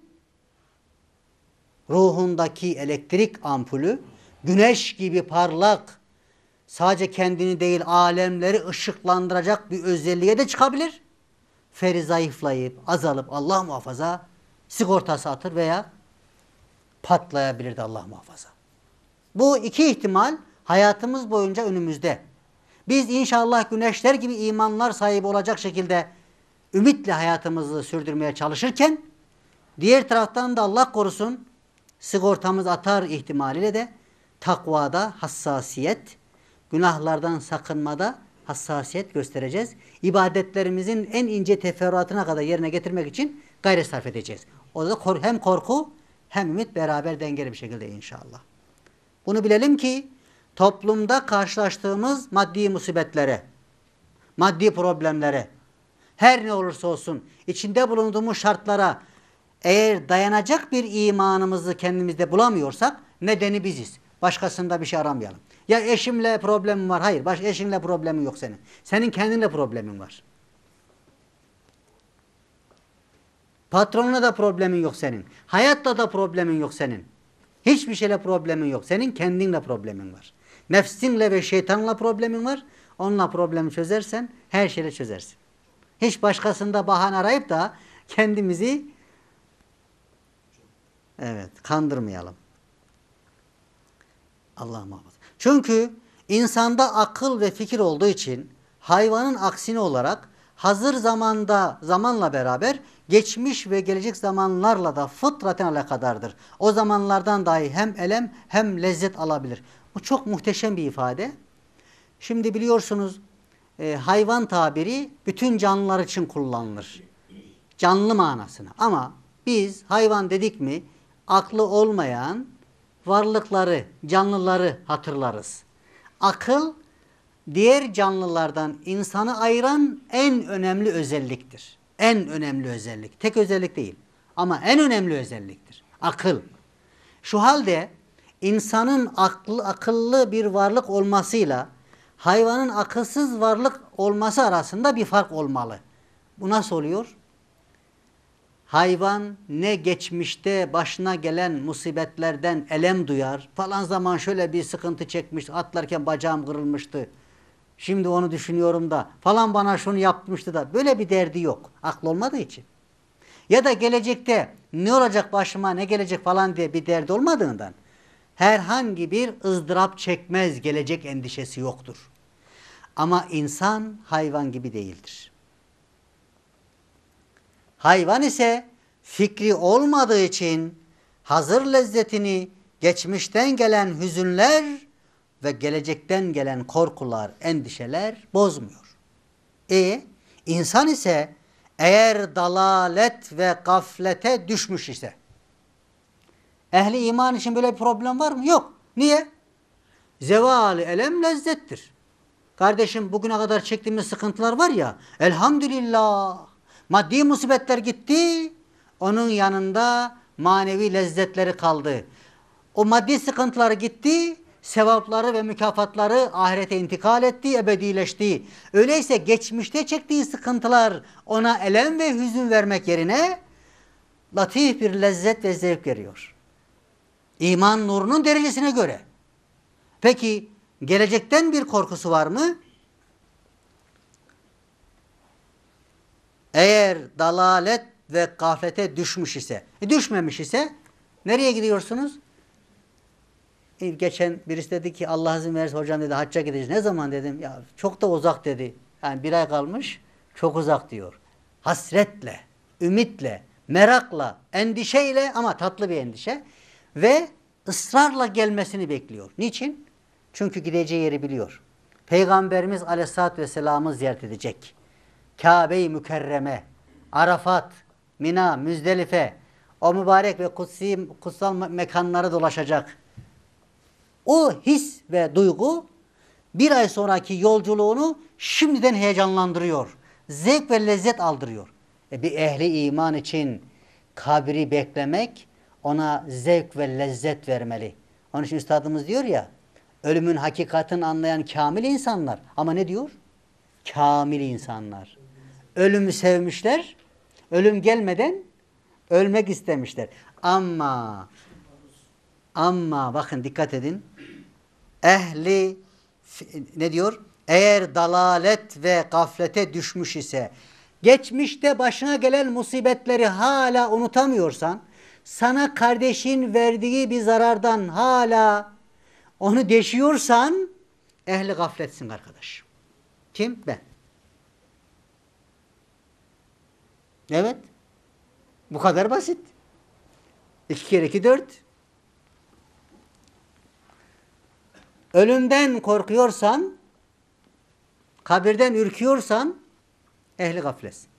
ruhundaki elektrik ampulü güneş gibi parlak, sadece kendini değil alemleri ışıklandıracak bir özelliğe de çıkabilir. Feri zayıflayıp, azalıp Allah muhafaza sigortası atır veya patlayabilir de Allah muhafaza. Bu iki ihtimal hayatımız boyunca önümüzde. Biz inşallah güneşler gibi imanlar sahibi olacak şekilde ümitle hayatımızı sürdürmeye çalışırken, diğer taraftan da Allah korusun sigortamız atar ihtimaliyle de takvada hassasiyet, günahlardan sakınmada hassasiyet göstereceğiz. İbadetlerimizin en ince teferruatına kadar yerine getirmek için gayret sarf edeceğiz. O da hem korku hem ümit beraber dengeli bir şekilde inşallah. Bunu bilelim ki toplumda karşılaştığımız maddi musibetlere, maddi problemlere, her ne olursa olsun içinde bulunduğumuz şartlara eğer dayanacak bir imanımızı kendimizde bulamıyorsak nedeni biziz. Başkasında bir şey aramayalım. Ya eşimle problemim var. Hayır, baş eşinle problemin yok senin. Senin kendinle problemin var. Patronla da problemin yok senin. Hayatta da problemin yok senin. Hiçbir şeyle problemin yok. Senin kendinle problemin var. Nefsinle ve şeytanla problemin var. Onunla problemi çözersen her şeyle çözersin. Hiç başkasında bahane arayıp da kendimizi evet kandırmayalım. Allah muhafaza. Çünkü insanda akıl ve fikir olduğu için hayvanın aksine olarak hazır zamanda zamanla beraber geçmiş ve gelecek zamanlarla da fıtraten alakadardır. O zamanlardan dahi hem elem hem lezzet alabilir. Bu çok muhteşem bir ifade. Şimdi biliyorsunuz e, hayvan tabiri bütün canlılar için kullanılır. Canlı manasına. Ama biz hayvan dedik mi aklı olmayan varlıkları, canlıları hatırlarız. Akıl diğer canlılardan insanı ayıran en önemli özelliktir. En önemli özellik. Tek özellik değil. Ama en önemli özelliktir. Akıl. Şu halde insanın aklı, akıllı bir varlık olmasıyla hayvanın akılsız varlık olması arasında bir fark olmalı. Bu nasıl oluyor? Hayvan ne geçmişte başına gelen musibetlerden elem duyar. Falan zaman şöyle bir sıkıntı çekmiş, atlarken bacağım kırılmıştı. Şimdi onu düşünüyorum da falan bana şunu yapmıştı da. Böyle bir derdi yok. Aklı olmadığı için. Ya da gelecekte ne olacak başıma, ne gelecek falan diye bir derdi olmadığından herhangi bir ızdırap çekmez, gelecek endişesi yoktur. Ama insan hayvan gibi değildir. Hayvan ise fikri olmadığı için hazır lezzetini geçmişten gelen hüzünler ve gelecekten gelen korkular, endişeler bozmuyor. E insan ise eğer dalalet ve gaflete düşmüş ise, ehli iman için böyle bir problem var mı? Yok. Niye? Zeval-i elem lezzettir. Kardeşim bugüne kadar çektiğimiz sıkıntılar var ya, elhamdülillah maddi musibetler gitti, onun yanında manevi lezzetleri kaldı. O maddi sıkıntılar gitti, sevapları ve mükafatları ahirete intikal etti, ebedileşti. Öyleyse geçmişte çektiği sıkıntılar ona elem ve hüzün vermek yerine latif bir lezzet ve zevk veriyor. İman nurunun derecesine göre. Peki gelecekten bir korkusu var mı? Eğer dalalet ve gaflete düşmüş ise, e düşmemiş ise nereye gidiyorsunuz? E geçen birisi dedi ki Allah izin verirse hocam dedi hacca gideceğiz. Ne zaman dedim? Ya çok da uzak dedi. Yani bir ay kalmış, çok uzak diyor. Hasretle, ümitle, merakla, endişeyle ama tatlı bir endişe ve ısrarla gelmesini bekliyor. Niçin? Çünkü gideceği yeri biliyor. Peygamberimiz Aleyhisselatü Vesselam'ı ziyaret edecek. Kabe-i Mükerreme, Arafat, Mina, Müzdelife, o mübarek ve kutsi, kutsal mekanları dolaşacak. O his ve duygu bir ay sonraki yolculuğunu şimdiden heyecanlandırıyor. Zevk ve lezzet aldırıyor. E bir ehli iman için kabri beklemek ona zevk ve lezzet vermeli. Onun için üstadımız diyor ya, ölümün hakikatini anlayan kamil insanlar. Ama ne diyor? Kamil insanlar. Ölümü sevmişler, ölüm gelmeden ölmek istemişler. Ama, ama bakın dikkat edin. Ehli, ne diyor? Eğer dalalet ve gaflete düşmüş ise, geçmişte başına gelen musibetleri hala unutamıyorsan, sana kardeşin verdiği bir zarardan hala onu deşiyorsan, ehli gafletsin arkadaş. Kim? Ben. Evet. Bu kadar basit. İki kere iki dört. Ölümden korkuyorsan, kabirden ürküyorsan, ehli gafletsin.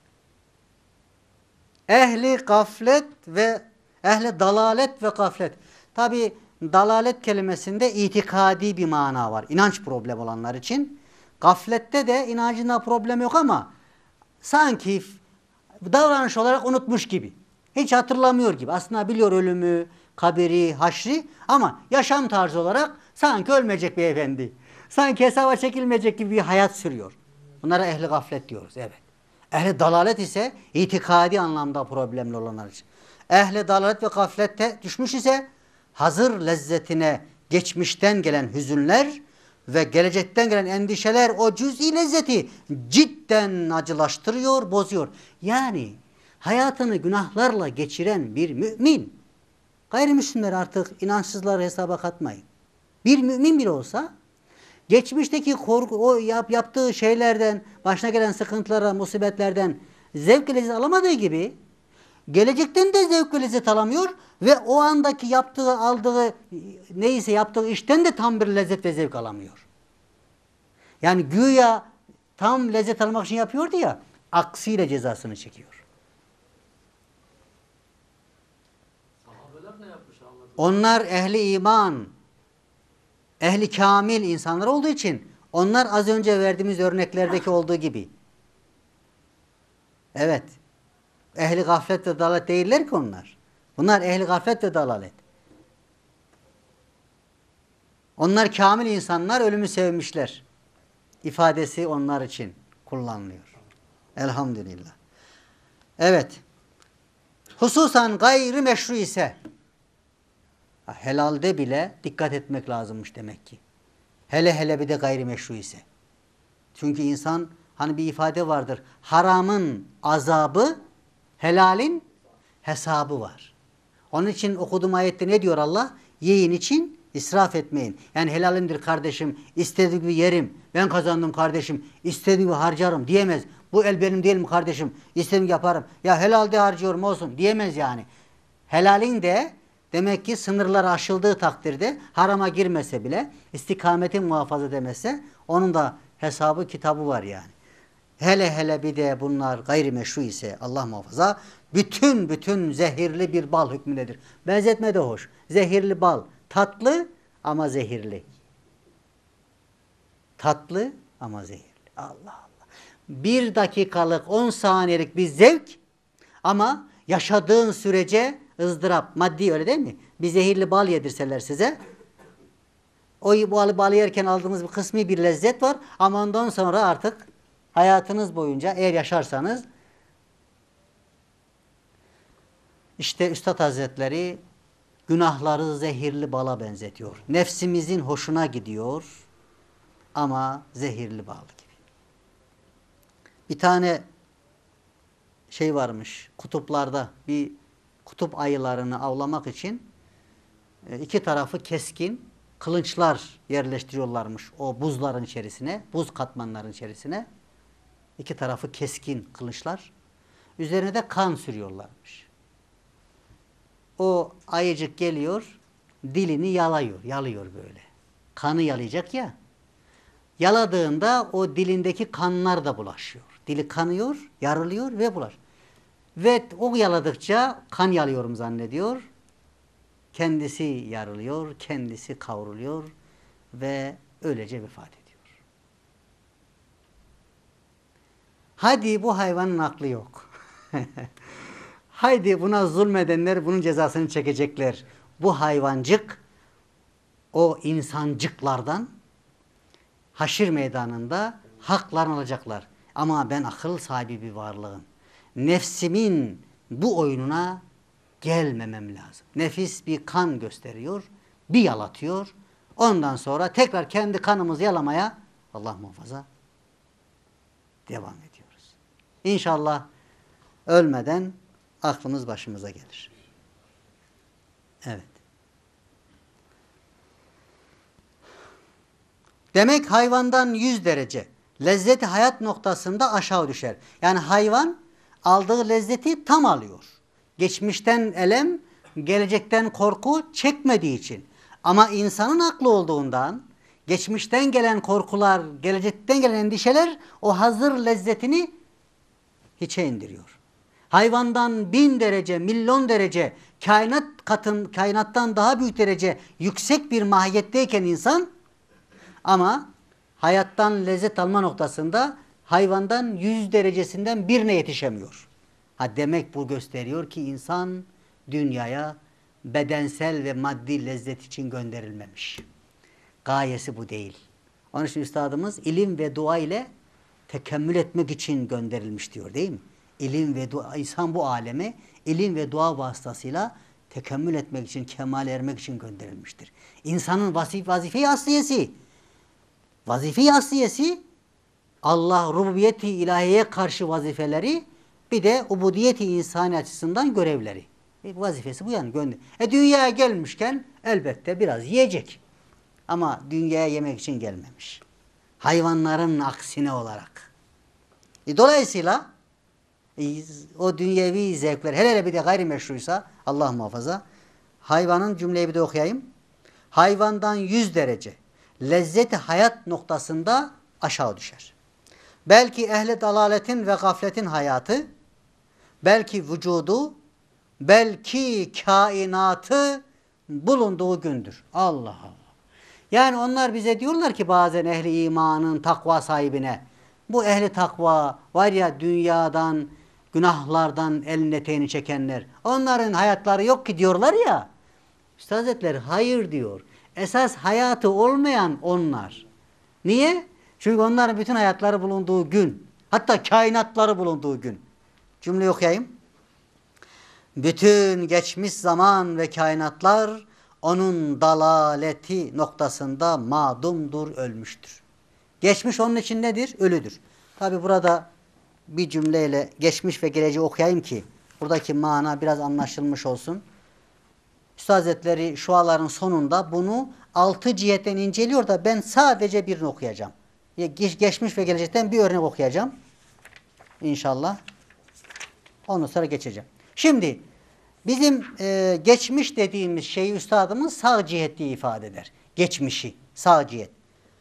Ehli gaflet ve ehli dalalet ve gaflet. Tabi dalalet kelimesinde itikadi bir mana var. İnanç problemi olanlar için. Gaflette de inancında problem yok ama sanki davranış olarak unutmuş gibi. Hiç hatırlamıyor gibi. Aslında biliyor ölümü, kabiri, haşri ama yaşam tarzı olarak sanki ölmeyecek beyefendi. Sanki hesaba çekilmeyecek gibi bir hayat sürüyor. Bunlara ehli gaflet diyoruz. Evet. Ehli dalalet ise itikadi anlamda problemli olanlar için. Ehli dalalet ve gaflette düşmüş ise hazır lezzetine geçmişten gelen hüzünler ve gelecekten gelen endişeler o cüz'i lezzeti cidden acılaştırıyor, bozuyor. Yani hayatını günahlarla geçiren bir mümin, gayrimüslimler artık inançsızları hesaba katmayın. Bir mümin bile olsa geçmişteki korku, o yap, yaptığı şeylerden, başına gelen sıkıntılara, musibetlerden zevk ve lezzet alamadığı gibi gelecekten de zevk ve lezzet alamıyor ve o andaki yaptığı, aldığı, neyse yaptığı işten de tam bir lezzet ve zevk alamıyor. Yani güya tam lezzet almak için yapıyordu ya, aksiyle cezasını çekiyor. Sahabeler ne yapmış anladım. Onlar ehli iman, ehli kamil insanlar olduğu için onlar az önce verdiğimiz örneklerdeki olduğu gibi. Evet. Ehli gaflet ve dalalet değiller ki onlar. Bunlar ehli gaflet ve dalalet. Onlar kamil insanlar, ölümü sevmişler. İfadesi onlar için kullanılıyor. Elhamdülillah. Evet. Hususan gayri meşru ise helalde bile dikkat etmek lazımmış demek ki. Hele hele bir de gayrimeşru ise. Çünkü insan, hani bir ifade vardır. Haramın azabı, helalin hesabı var. Onun için okuduğum ayette ne diyor Allah? Yiyin için israf etmeyin. Yani helalimdir kardeşim, istediği gibi yerim. Ben kazandım kardeşim, istediği gibi harcarım diyemez. Bu el benim değil mi kardeşim? İstediğim gibi yaparım. Ya helalde harcıyorum olsun diyemez yani. Helalin de demek ki sınırlar aşıldığı takdirde harama girmese bile, istikametin muhafaza edemezse onun da hesabı kitabı var yani. Hele hele bir de bunlar gayrimeşru ise Allah muhafaza bütün bütün zehirli bir bal hükmündedir. Benzetme de hoş. Zehirli bal. Tatlı ama zehirli. Tatlı ama zehirli. Allah Allah. Bir dakikalık on saniyelik bir zevk ama yaşadığın sürece ızdırap. Maddi, öyle değil mi? Bir zehirli bal yedirseler size, o balı, balı yerken aldığımız bir kısmi bir lezzet var ama ondan sonra artık hayatınız boyunca eğer yaşarsanız, işte Üstad Hazretleri günahları zehirli bala benzetiyor. Nefsimizin hoşuna gidiyor ama zehirli bal gibi. Bir tane şey varmış kutuplarda, bir kutup ayılarını avlamak için iki tarafı keskin kılıçlar yerleştiriyorlarmış o buzların içerisine, buz katmanların içerisine. İki tarafı keskin kılıçlar. Üzerine de kan sürüyorlarmış. O ayıcık geliyor, dilini yalıyor, yalıyor böyle. Kanı yalayacak ya. Yaladığında o dilindeki kanlar da bulaşıyor. Dili kanıyor, yarılıyor ve bulaşıyor. Ve o yaladıkça kan yalıyorum zannediyor. Kendisi yarılıyor, kendisi kavruluyor ve öylece vefat ediyor. Hadi bu hayvanın aklı yok. Haydi buna zulmedenler bunun cezasını çekecekler. Bu hayvancık o insancıklardan haşir meydanında haklarını alacaklar. Ama ben akıl sahibi bir varlığım. Nefsimin bu oyununa gelmemem lazım. Nefis bir kan gösteriyor, bir yalatıyor. Ondan sonra tekrar kendi kanımızı yalamaya, Allah muhafaza, devam ediyoruz. İnşallah ölmeden aklımız başımıza gelir. Evet. Demek hayvandan yüz derece lezzeti hayat noktasında aşağı düşer. Yani hayvan aldığı lezzeti tam alıyor. Geçmişten elem, gelecekten korku çekmediği için. Ama insanın aklı olduğundan geçmişten gelen korkular, gelecekten gelen endişeler o hazır lezzetini hiçe indiriyor. Hayvandan bin derece, milyon derece, kainat katın, kainattan daha büyük derece yüksek bir mahiyetteyken insan, ama hayattan lezzet alma noktasında hayvandan yüz derecesinden birine yetişemiyor. Ha, demek bu gösteriyor ki insan dünyaya bedensel ve maddi lezzet için gönderilmemiş. Gayesi bu değil. Onun için üstadımız ilim ve dua ile tekemmül etmek için gönderilmiş diyor, değil mi? İlim ve dua, insan bu aleme ilim ve dua vasıtasıyla tekemmül etmek için, kemal ermek için gönderilmiştir. İnsanın vazif vazife-i asliyesi, vazife-i asliyesi Allah rububiyeti ilahiyeye karşı vazifeleri, bir de ubudiyeti insani açısından görevleri. E, vazifesi bu yani. Gönder. E dünyaya gelmişken elbette biraz yiyecek. Ama dünyaya yemek için gelmemiş. Hayvanların aksine olarak. E, dolayısıyla e, o dünyevi zevkler, hele hele bir de gayrimeşruysa, Allah muhafaza, hayvanın, cümleyi bir de okuyayım. Hayvandan yüz derece lezzeti hayat noktasında aşağı düşer. Belki ehli dalaletin ve gafletin hayatı, belki vücudu, belki kainatı bulunduğu gündür. Allah Allah. Yani onlar bize diyorlar ki bazen ehli imanın takva sahibine, bu ehli takva var ya, dünyadan, günahlardan elini eteğini çekenler, onların hayatları yok ki diyorlar ya. Üstad Hazretleri hayır diyor. Esas hayatı olmayan onlar. Niye? Çünkü onların bütün hayatları bulunduğu gün. Hatta kainatları bulunduğu gün. Cümleyi okuyayım. Bütün geçmiş zaman ve kainatlar onun dalaleti noktasında madumdur, ölmüştür. Geçmiş onun için nedir? Ölüdür. Tabi burada bir cümleyle geçmiş ve geleceği okuyayım ki buradaki mana biraz anlaşılmış olsun. Üstad Hazretleri şuaların sonunda bunu altı cihetten inceliyor da ben sadece birini okuyacağım. Geçmiş ve gelecekten bir örnek okuyacağım. İnşallah. Ondan sonra geçeceğim. Şimdi bizim e, geçmiş dediğimiz şeyi üstadımız sağ cihet diye ifade eder. Geçmişi, sağ cihet.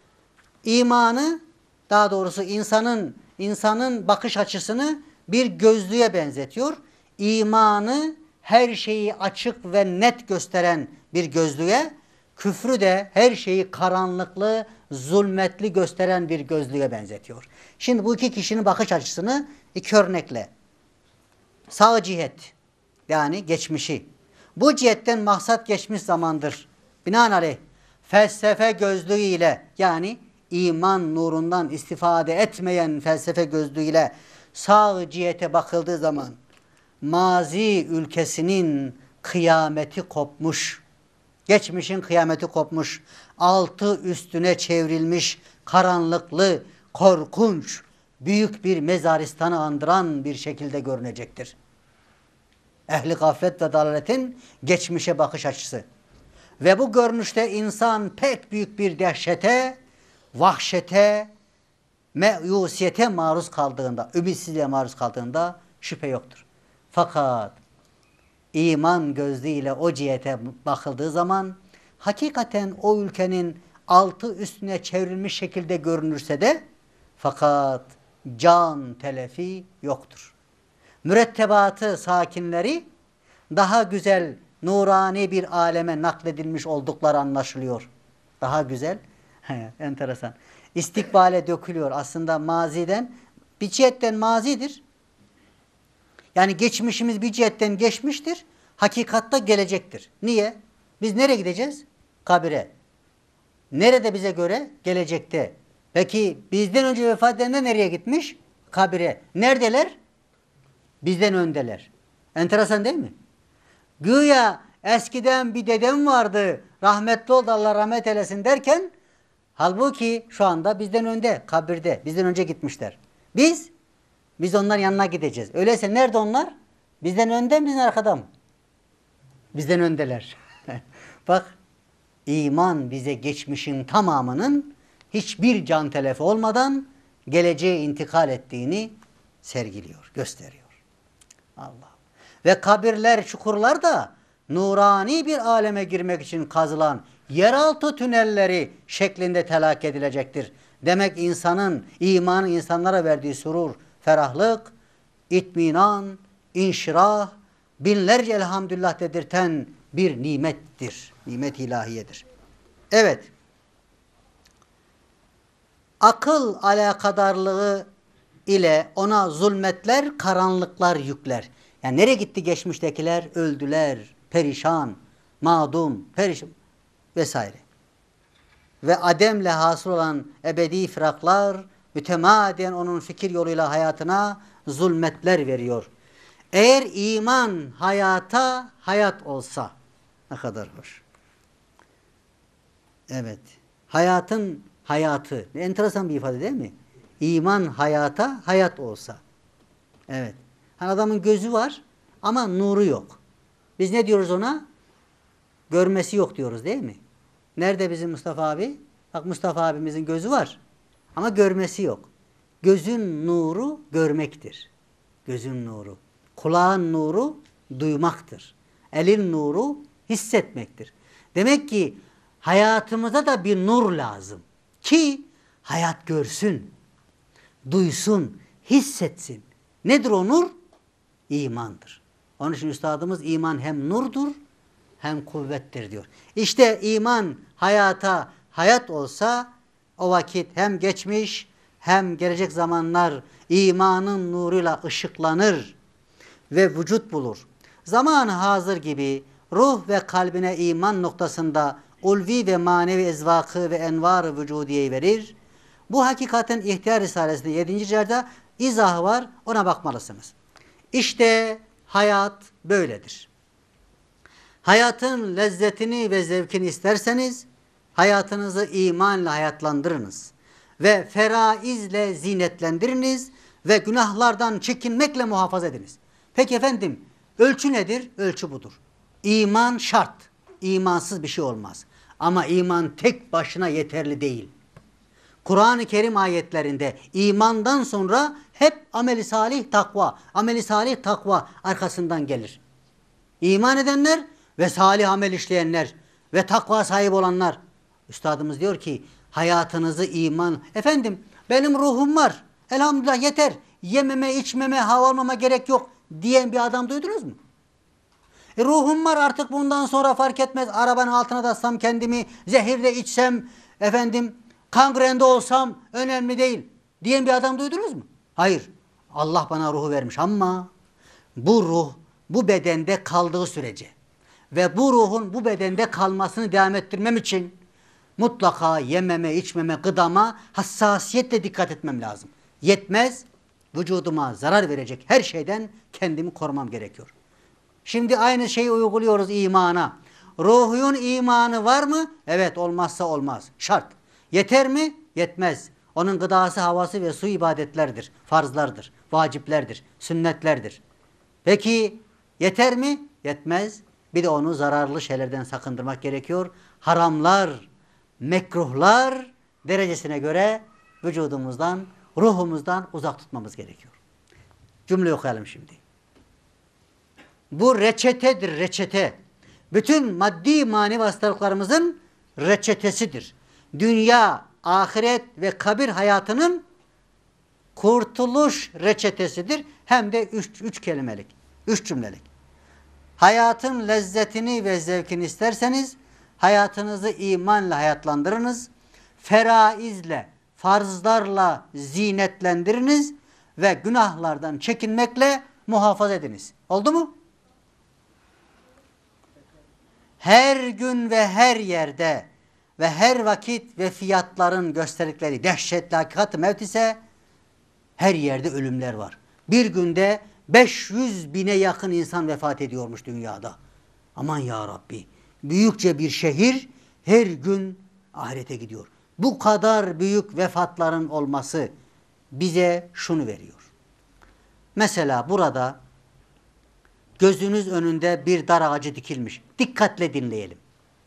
İmanı, daha doğrusu insanın insanın bakış açısını bir gözlüğe benzetiyor. İmanı her şeyi açık ve net gösteren bir gözlüğe, küfrü de her şeyi karanlıklı, zulmetli gösteren bir gözlüğe benzetiyor. Şimdi bu iki kişinin bakış açısını iki örnekle. Sağ cihet, yani geçmişi. Bu cihetten maksat geçmiş zamandır. Binaenaleyh felsefe gözlüğü ile, yani iman nurundan istifade etmeyen felsefe gözlüğüyle sağ cihete bakıldığı zaman mazi ülkesinin kıyameti kopmuş. Geçmişin kıyameti kopmuş. Altı üstüne çevrilmiş, karanlıklı, korkunç, büyük bir mezaristanı andıran bir şekilde görünecektir. Ehli gaflet ve dalaletin geçmişe bakış açısı. Ve bu görünüşte insan pek büyük bir dehşete, vahşete, meyusiyete maruz kaldığında, ümitsizliğe maruz kaldığında şüphe yoktur. Fakat iman gözlüğüyle o cihete bakıldığı zaman hakikaten o ülkenin altı üstüne çevrilmiş şekilde görünürse de fakat can telefi yoktur. Mürettebatı, sakinleri daha güzel, nurani bir aleme nakledilmiş oldukları anlaşılıyor. Daha güzel, enteresan. İstikbale dökülüyor aslında maziden. Bir cihetten mazidir. Yani geçmişimiz bir cihetten geçmiştir. Hakikatta gelecektir. Niye? Biz nereye gideceğiz? Kabire. Nerede bize göre? Gelecekte. Peki bizden önce vefat edenler nereye gitmiş? Kabire. Neredeler? Bizden öndeler. Enteresan değil mi? Güya eskiden bir dedem vardı, rahmetli oldu, Allah rahmet eylesin derken, halbuki şu anda bizden önde, kabirde. Bizden önce gitmişler. Biz, biz onların yanına gideceğiz. Öyleyse nerede onlar? Bizden önde mi, bizden arkada mı? Bizden öndeler. Bak, iman bize geçmişin tamamının hiçbir can telefi olmadan geleceğe intikal ettiğini sergiliyor, gösteriyor. Allah. Ve kabirler, çukurlar da nurani bir aleme girmek için kazılan yeraltı tünelleri şeklinde telakki edilecektir. Demek insanın, imanın insanlara verdiği surur, ferahlık, itminan, inşirah, binlerce elhamdülillah dedirten bir nimettir. Nimet ilahiyedir. Evet. Akıl alakadarlığı ile ona zulmetler, karanlıklar yükler. Yani nereye gitti geçmiştekiler? Öldüler, perişan, mağdum, perişan vesaire. Ve ademle hasıl olan ebedi firaklar mütemadiyen onun fikir yoluyla hayatına zulmetler veriyor. Eğer iman hayata hayat olsa, ne kadar hoş. Evet. Hayatın hayatı. Enteresan bir ifade değil mi? İman hayata hayat olsa. Evet. Hani adamın gözü var ama nuru yok. Biz ne diyoruz ona? Görmesi yok diyoruz değil mi? Nerede bizim Mustafa abi? Bak, Mustafa abimizin gözü var ama görmesi yok. Gözün nuru görmektir. Gözün nuru. Kulağın nuru duymaktır. Elin nuru hissetmektir. Demek ki hayatımıza da bir nur lazım. Ki hayat görsün, duysun, hissetsin. Nedir o nur? İmandır. Onun için üstadımız iman hem nurdur hem kuvvettir diyor. İşte iman hayata hayat olsa o vakit hem geçmiş hem gelecek zamanlar imanın nuruyla ışıklanır ve vücut bulur. Zaman hazır gibi ruh ve kalbine iman noktasında ulvi ve manevi ezvakı ve envar-ı vücudiyeyi verir. Bu hakikatin İhtiyar Risalesi'nde yedinci cilde izahı var. Ona bakmalısınız. İşte hayat böyledir. Hayatın lezzetini ve zevkini isterseniz hayatınızı imanla hayatlandırınız ve feraizle zinetlendiriniz ve günahlardan çekinmekle muhafaza ediniz. Peki efendim, ölçü nedir? Ölçü budur. İman şart. İmansız bir şey olmaz. Ama iman tek başına yeterli değil. Kur'an-ı Kerim ayetlerinde imandan sonra hep ameli salih takva, ameli salih takva arkasından gelir. İman edenler ve salih amel işleyenler ve takva sahibi olanlar. Üstadımız diyor ki hayatınızı iman, efendim benim ruhum var, elhamdülillah yeter, yememe, içmeme, hava almama gerek yok diyen bir adam duydunuz mu? E, ruhum var artık bundan sonra fark etmez, arabanın altına da atsam kendimi, zehirle içsem, efendim kangrende olsam önemli değil diyen bir adam duydunuz mu? Hayır. Allah bana ruhu vermiş ama bu ruh bu bedende kaldığı sürece ve bu ruhun bu bedende kalmasını devam ettirmem için mutlaka yememe, içmeme, gıdama hassasiyetle dikkat etmem lazım. Yetmez, vücuduma zarar verecek her şeyden kendimi korumam gerekiyor. Şimdi aynı şeyi uyguluyoruz imana. Ruhun imanı var mı? Evet, olmazsa olmaz. Şart. Yeter mi? Yetmez. Onun gıdası, havası ve su ibadetlerdir. Farzlardır, vaciplerdir, sünnetlerdir. Peki yeter mi? Yetmez. Bir de onu zararlı şeylerden sakındırmak gerekiyor. Haramlar, mekruhlar derecesine göre vücudumuzdan, ruhumuzdan uzak tutmamız gerekiyor. Cümle okuyalım şimdi. Bu reçetedir, reçete. Bütün maddi manevi hastalıklarımızın reçetesidir. Dünya, ahiret ve kabir hayatının kurtuluş reçetesidir. Hem de üç, üç kelimelik, üç cümlelik. Hayatın lezzetini ve zevkini isterseniz hayatınızı imanla hayatlandırınız. Feraizle, farzlarla zinetlendiriniz ve günahlardan çekinmekle muhafaza ediniz. Oldu mu? Her gün ve her yerde ve her vakit ve fiyatların gösterdikleri dehşetli hakikat-ı mevt ise her yerde ölümler var. Bir günde beş yüz bine yakın insan vefat ediyormuş dünyada. Aman ya Rabbi. Büyükçe bir şehir her gün ahirete gidiyor. Bu kadar büyük vefatların olması bize şunu veriyor. Mesela burada gözünüz önünde bir dar ağacı dikilmiş. Dikkatle dinleyelim.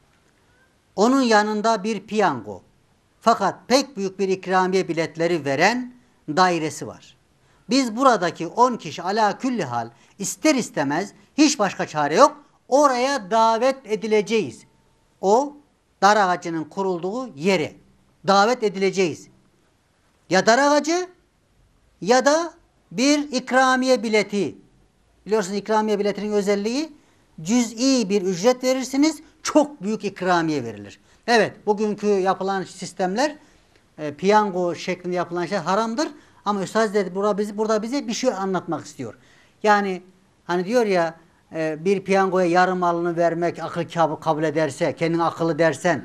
Onun yanında bir piyango. Fakat pek büyük bir ikramiye biletleri veren dairesi var. Biz buradaki on kişi ala külli hal ister istemez hiç başka çare yok. Oraya davet edileceğiz. O dar ağacının kurulduğu yere davet edileceğiz. Ya dar ağacı ya da bir ikramiye bileti. Biliyorsunuz ikramiye biletinin özelliği cüz'i bir ücret verirsiniz. Çok büyük ikramiye verilir. Evet, bugünkü yapılan sistemler e, piyango şeklinde yapılan şey haramdır. Ama Üstad dedi burada bize, burada bize bir şey anlatmak istiyor. Yani hani diyor ya e, bir piyangoya yarım malını vermek akıl kabul, kabul ederse, kendin akıllı dersen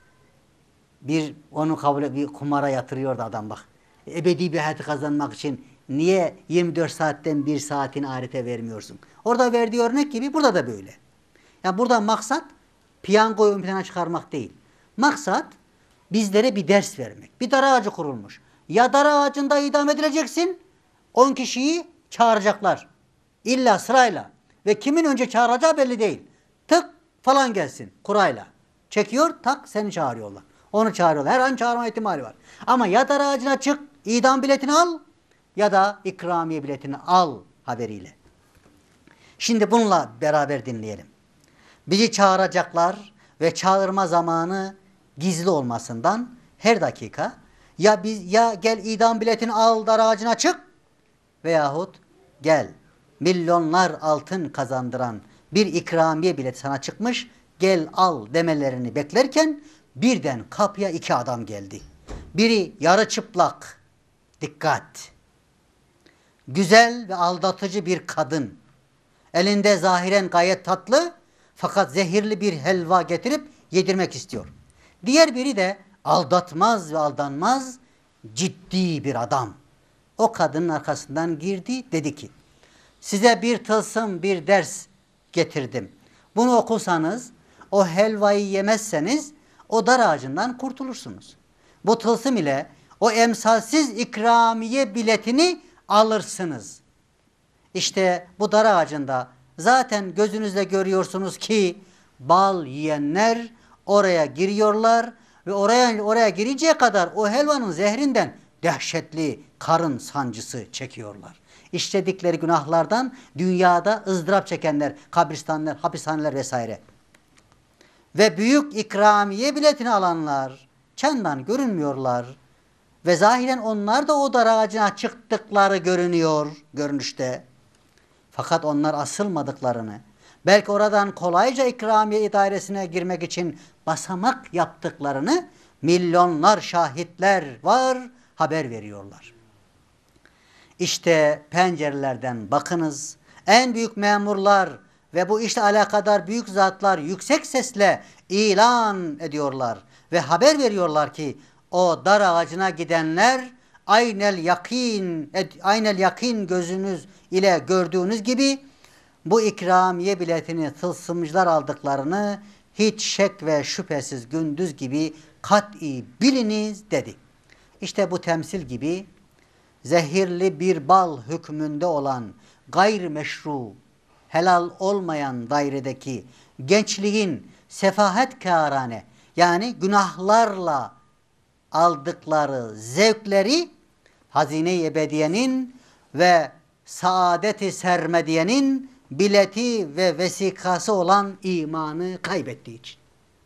bir onu kabul bir kumara yatırıyordu adam bak. Ebedi bir hayatı kazanmak için niye yirmi dört saatten bir saatini ahirete vermiyorsun? Orada verdiği örnek gibi burada da böyle. Yani burada maksat piyangoyu ön plana çıkarmak değil. Maksat bizlere bir ders vermek. Bir dar ağacı kurulmuş. Ya dar ağacında idam edileceksin, on kişiyi çağıracaklar. İlla sırayla. Ve kimin önce çağıracağı belli değil. Tık falan gelsin kurayla. Çekiyor tak seni çağırıyorlar. Onu çağırıyorlar. Her an çağırma ihtimali var. Ama ya dar ağacına çık, idam biletini al ya da ikramiye biletini al haberiyle. Şimdi bununla beraber dinleyelim. Bizi çağıracaklar ve çağırma zamanı gizli olmasından her dakika Ya biz ya gel idam biletini al, dar ağacına çık veyahut gel milyonlar altın kazandıran bir ikramiye bileti sana çıkmış, gel al demelerini beklerken birden kapıya iki adam geldi. Biri yarı çıplak, dikkat, güzel ve aldatıcı bir kadın, elinde zahiren gayet tatlı fakat zehirli bir helva getirip yedirmek istiyor. Diğer biri de aldatmaz ve aldanmaz ciddi bir adam. O kadının arkasından girdi, dedi ki size bir tılsım bir ders getirdim. Bunu okursanız, o helvayı yemezseniz o dar ağacından kurtulursunuz. Bu tılsım ile o emsalsiz ikramiye biletini alırsınız. İşte bu dar ağacında zaten gözünüzle görüyorsunuz ki bal yiyenler oraya giriyorlar ve oraya oraya girinceye kadar o helvanın zehrinden dehşetli karın sancısı çekiyorlar. İşledikleri günahlardan dünyada ızdırap çekenler, kabristanlar, hapishaneler vesaire. Ve büyük ikramiye biletini alanlar çendan görünmüyorlar. Ve zahiren onlar da o dar ağacına çıktıkları görünüyor görünüşte. Fakat onlar asılmadıklarını, belki oradan kolayca ikramiye dairesine girmek için basamak yaptıklarını milyonlar şahitler var, haber veriyorlar. İşte pencerelerden bakınız, en büyük memurlar ve bu işle alakadar büyük zatlar yüksek sesle ilan ediyorlar ve haber veriyorlar ki o dar ağacına gidenler aynel yakin, aynel yakin gözünüz ile gördüğünüz gibi bu ikramiye biletini tılsımcılar aldıklarını hiç şek ve şüphesiz gündüz gibi kat'i biliniz dedi. İşte bu temsil gibi zehirli bir bal hükmünde olan gayrimeşru, helal olmayan dairedeki gençliğin sefahetkârane yani günahlarla aldıkları zevkleri hazine-i ebediyenin ve saadet-i sermediyenin bileti ve vesikası olan imanı kaybettiği için.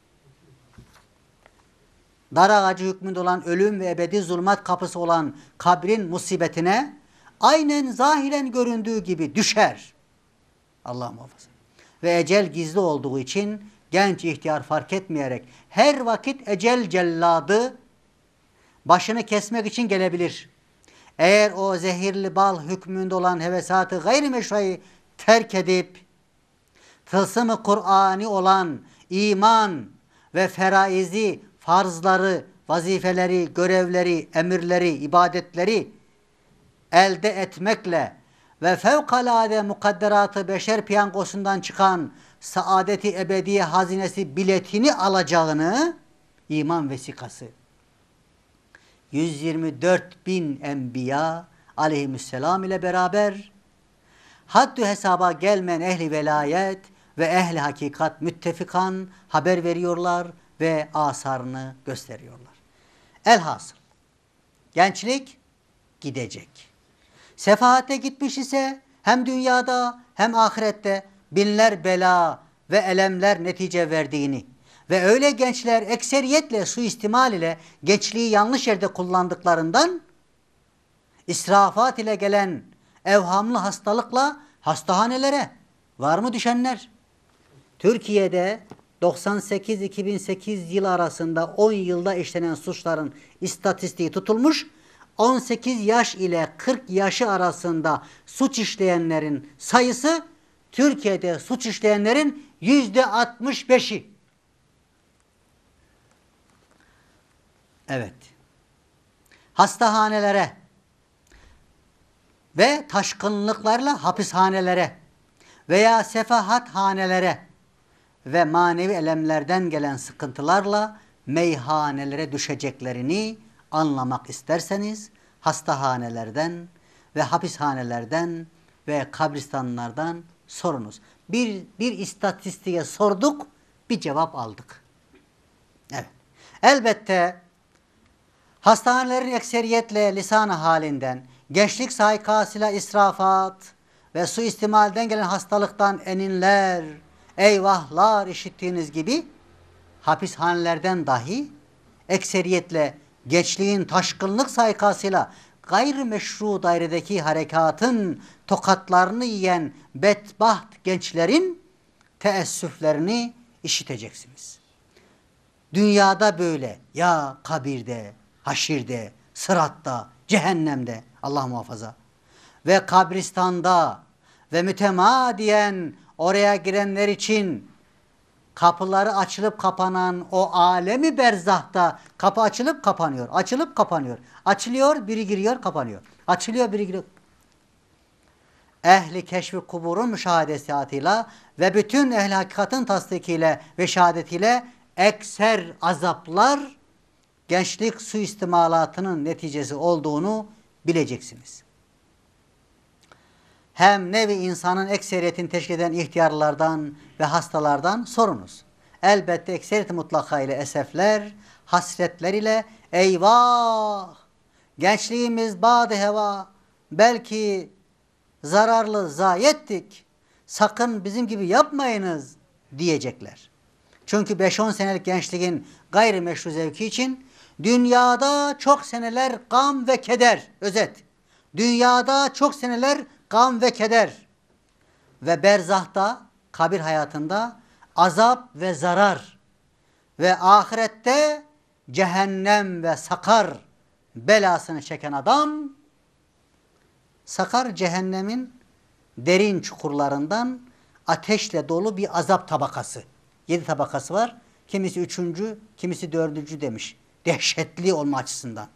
Dar ağacı hükmünde olan ölüm ve ebedi zulmat kapısı olan kabrin musibetine aynen zahiren göründüğü gibi düşer. Allah muhafaza. Ve ecel gizli olduğu için genç ihtiyar fark etmeyerek her vakit ecel celladı başını kesmek için gelebilir. Eğer o zehirli bal hükmünde olan hevesatı gayrimeşruayı terk edip tılsımı Kur'ani olan iman ve feraizi, farzları, vazifeleri, görevleri, emirleri, ibadetleri elde etmekle ve fevkalade mukadderatı beşer piyangosundan çıkan saadeti ebediye hazinesi biletini alacağını iman vesikası. yüz yirmi dört bin enbiya aleyhisselam ile beraber haddü hesaba gelmeyen ehli velayet ve ehli hakikat müttefikan haber veriyorlar ve asarını gösteriyorlar. Elhasıl gençlik gidecek. Sefahate gitmiş ise hem dünyada hem ahirette binler bela ve elemler netice verdiğini ve öyle gençler ekseriyetle suistimal ile gençliği yanlış yerde kullandıklarından israfat ile gelen evhamlı hastalıkla hastahanelere var mı düşenler? Türkiye'de doksan sekiz iki bin sekiz yıl arasında on yılda işlenen suçların istatistiği tutulmuş. on sekiz yaş ile kırk yaşı arasında suç işleyenlerin sayısı Türkiye'de suç işleyenlerin yüzde altmış beşi. Evet. Hastahanelere ve taşkınlıklarla hapishanelere veya sefahathanelere ve manevi elemlerden gelen sıkıntılarla meyhanelere düşeceklerini anlamak isterseniz hastahanelerden ve hapishanelerden ve kabristanlardan sorunuz. Bir, bir istatistiğe sorduk, bir cevap aldık. Evet. Elbette hastanelerin ekseriyetle lisan-ı halinden, gençlik saikasıyla israfat ve suistimalden gelen hastalıktan eninler, eyvahlar işittiğiniz gibi hapishanelerden dahi ekseriyetle gençliğin taşkınlık saykasıyla gayrimeşru dairedeki harekatın tokatlarını yiyen bedbaht gençlerin teessüflerini işiteceksiniz. Dünyada böyle, ya kabirde, haşirde, sıratta, cehennemde, Allah muhafaza, ve kabristanda ve mütemadiyen oraya girenler için kapıları açılıp kapanan o alemi berzahta kapı açılıp kapanıyor, açılıp kapanıyor, açılıyor, biri giriyor, kapanıyor, açılıyor, biri giriyor. Ehli keşfi kuburun müşahadesatıyla ve bütün ehli hakikatin tasdikiyle ve şehadetiyle ekser azaplar gençlik suistimalatının neticesi olduğunu bileceksiniz. Hem nevi insanın ekseriyetini teşkil eden ihtiyarlardan ve hastalardan sorunuz. Elbette ekseriyeti mutlaka ile esefler, hasretler ile eyvah gençliğimiz bâd-ı heva, belki zararlı zayi ettik, sakın bizim gibi yapmayınız diyecekler. Çünkü beş on senelik gençliğin gayrimeşru zevki için dünyada çok seneler gam ve keder, özet, dünyada çok seneler gam ve keder ve berzahta, kabir hayatında azap ve zarar ve ahirette cehennem ve sakar belasını çeken adam, sakar cehennemin derin çukurlarından ateşle dolu bir azap tabakası. Yedi tabakası var. Kimisi üçüncü, kimisi dördüncü demiş. Dehşetli olma açısından.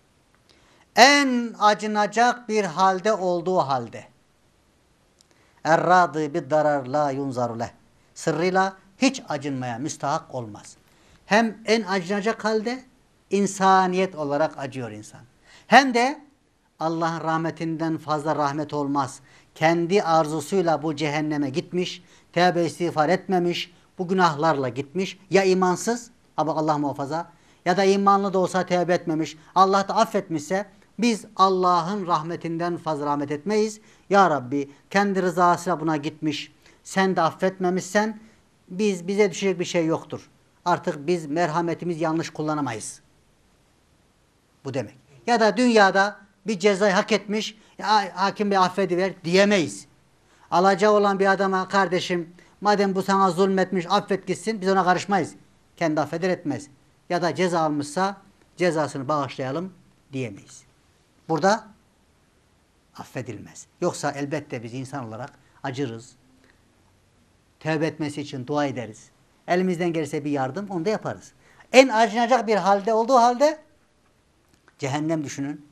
En acınacak bir halde olduğu halde. Er-râdı bid-darar la yunzaru leh. Sırrıyla hiç acınmaya müstahak olmaz. Hem en acınacak halde insaniyet olarak acıyor insan. Hem de Allah'ın rahmetinden fazla rahmet olmaz. Kendi arzusuyla bu cehenneme gitmiş, tevbe istiğfar etmemiş, bu günahlarla gitmiş. Ya imansız, ama Allah muhafaza, ya da imanlı da olsa tevbe etmemiş, Allah da affetmişse, biz Allah'ın rahmetinden fazla rahmet etmeyiz. Ya Rabbi, kendi rızasıyla buna gitmiş, sen de affetmemişsen, biz bize düşecek bir şey yoktur. Artık biz merhametimiz yanlış kullanamayız. Bu demek. Ya da dünyada bir cezayı hak etmiş, ya hakim bir affediver diyemeyiz. Alacağı olan bir adama, kardeşim madem bu sana zulmetmiş, affet gitsin, biz ona karışmayız. Kendi affeder etmez. Ya da ceza almışsa cezasını bağışlayalım diyemeyiz. Burada affedilmez. Yoksa elbette biz insan olarak acırız. Tevbe etmesi için dua ederiz. Elimizden gelirse bir yardım, onu da yaparız. En acınacak bir halde olduğu halde cehennem düşünün.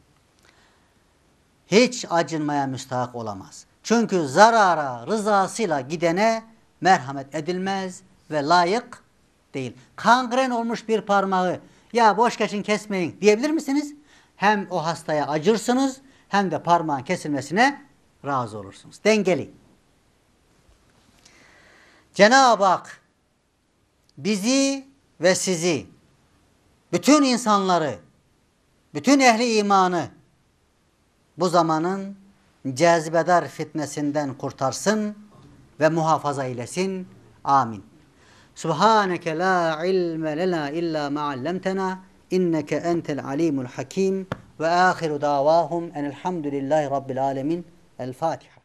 Hiç acınmaya müstahak olamaz. Çünkü zarara rızasıyla gidene merhamet edilmez ve layık değil. Kangren olmuş bir parmağı, ya boş geçin kesmeyin diyebilir misiniz? Hem o hastaya acırsınız, hem de parmağın kesilmesine razı olursunuz. Dengeli. Cenab-ı Hak bizi ve sizi, bütün insanları, bütün ehli imanı bu zamanın cazibedar fitnesinden kurtarsın ve muhafaza eylesin. Amin. Subhaneke la ilme lena illa ma allamtena inneke entel alimul hakim ve ahiru davahum enelhamdülillahi rabbil alemin. El Fatiha.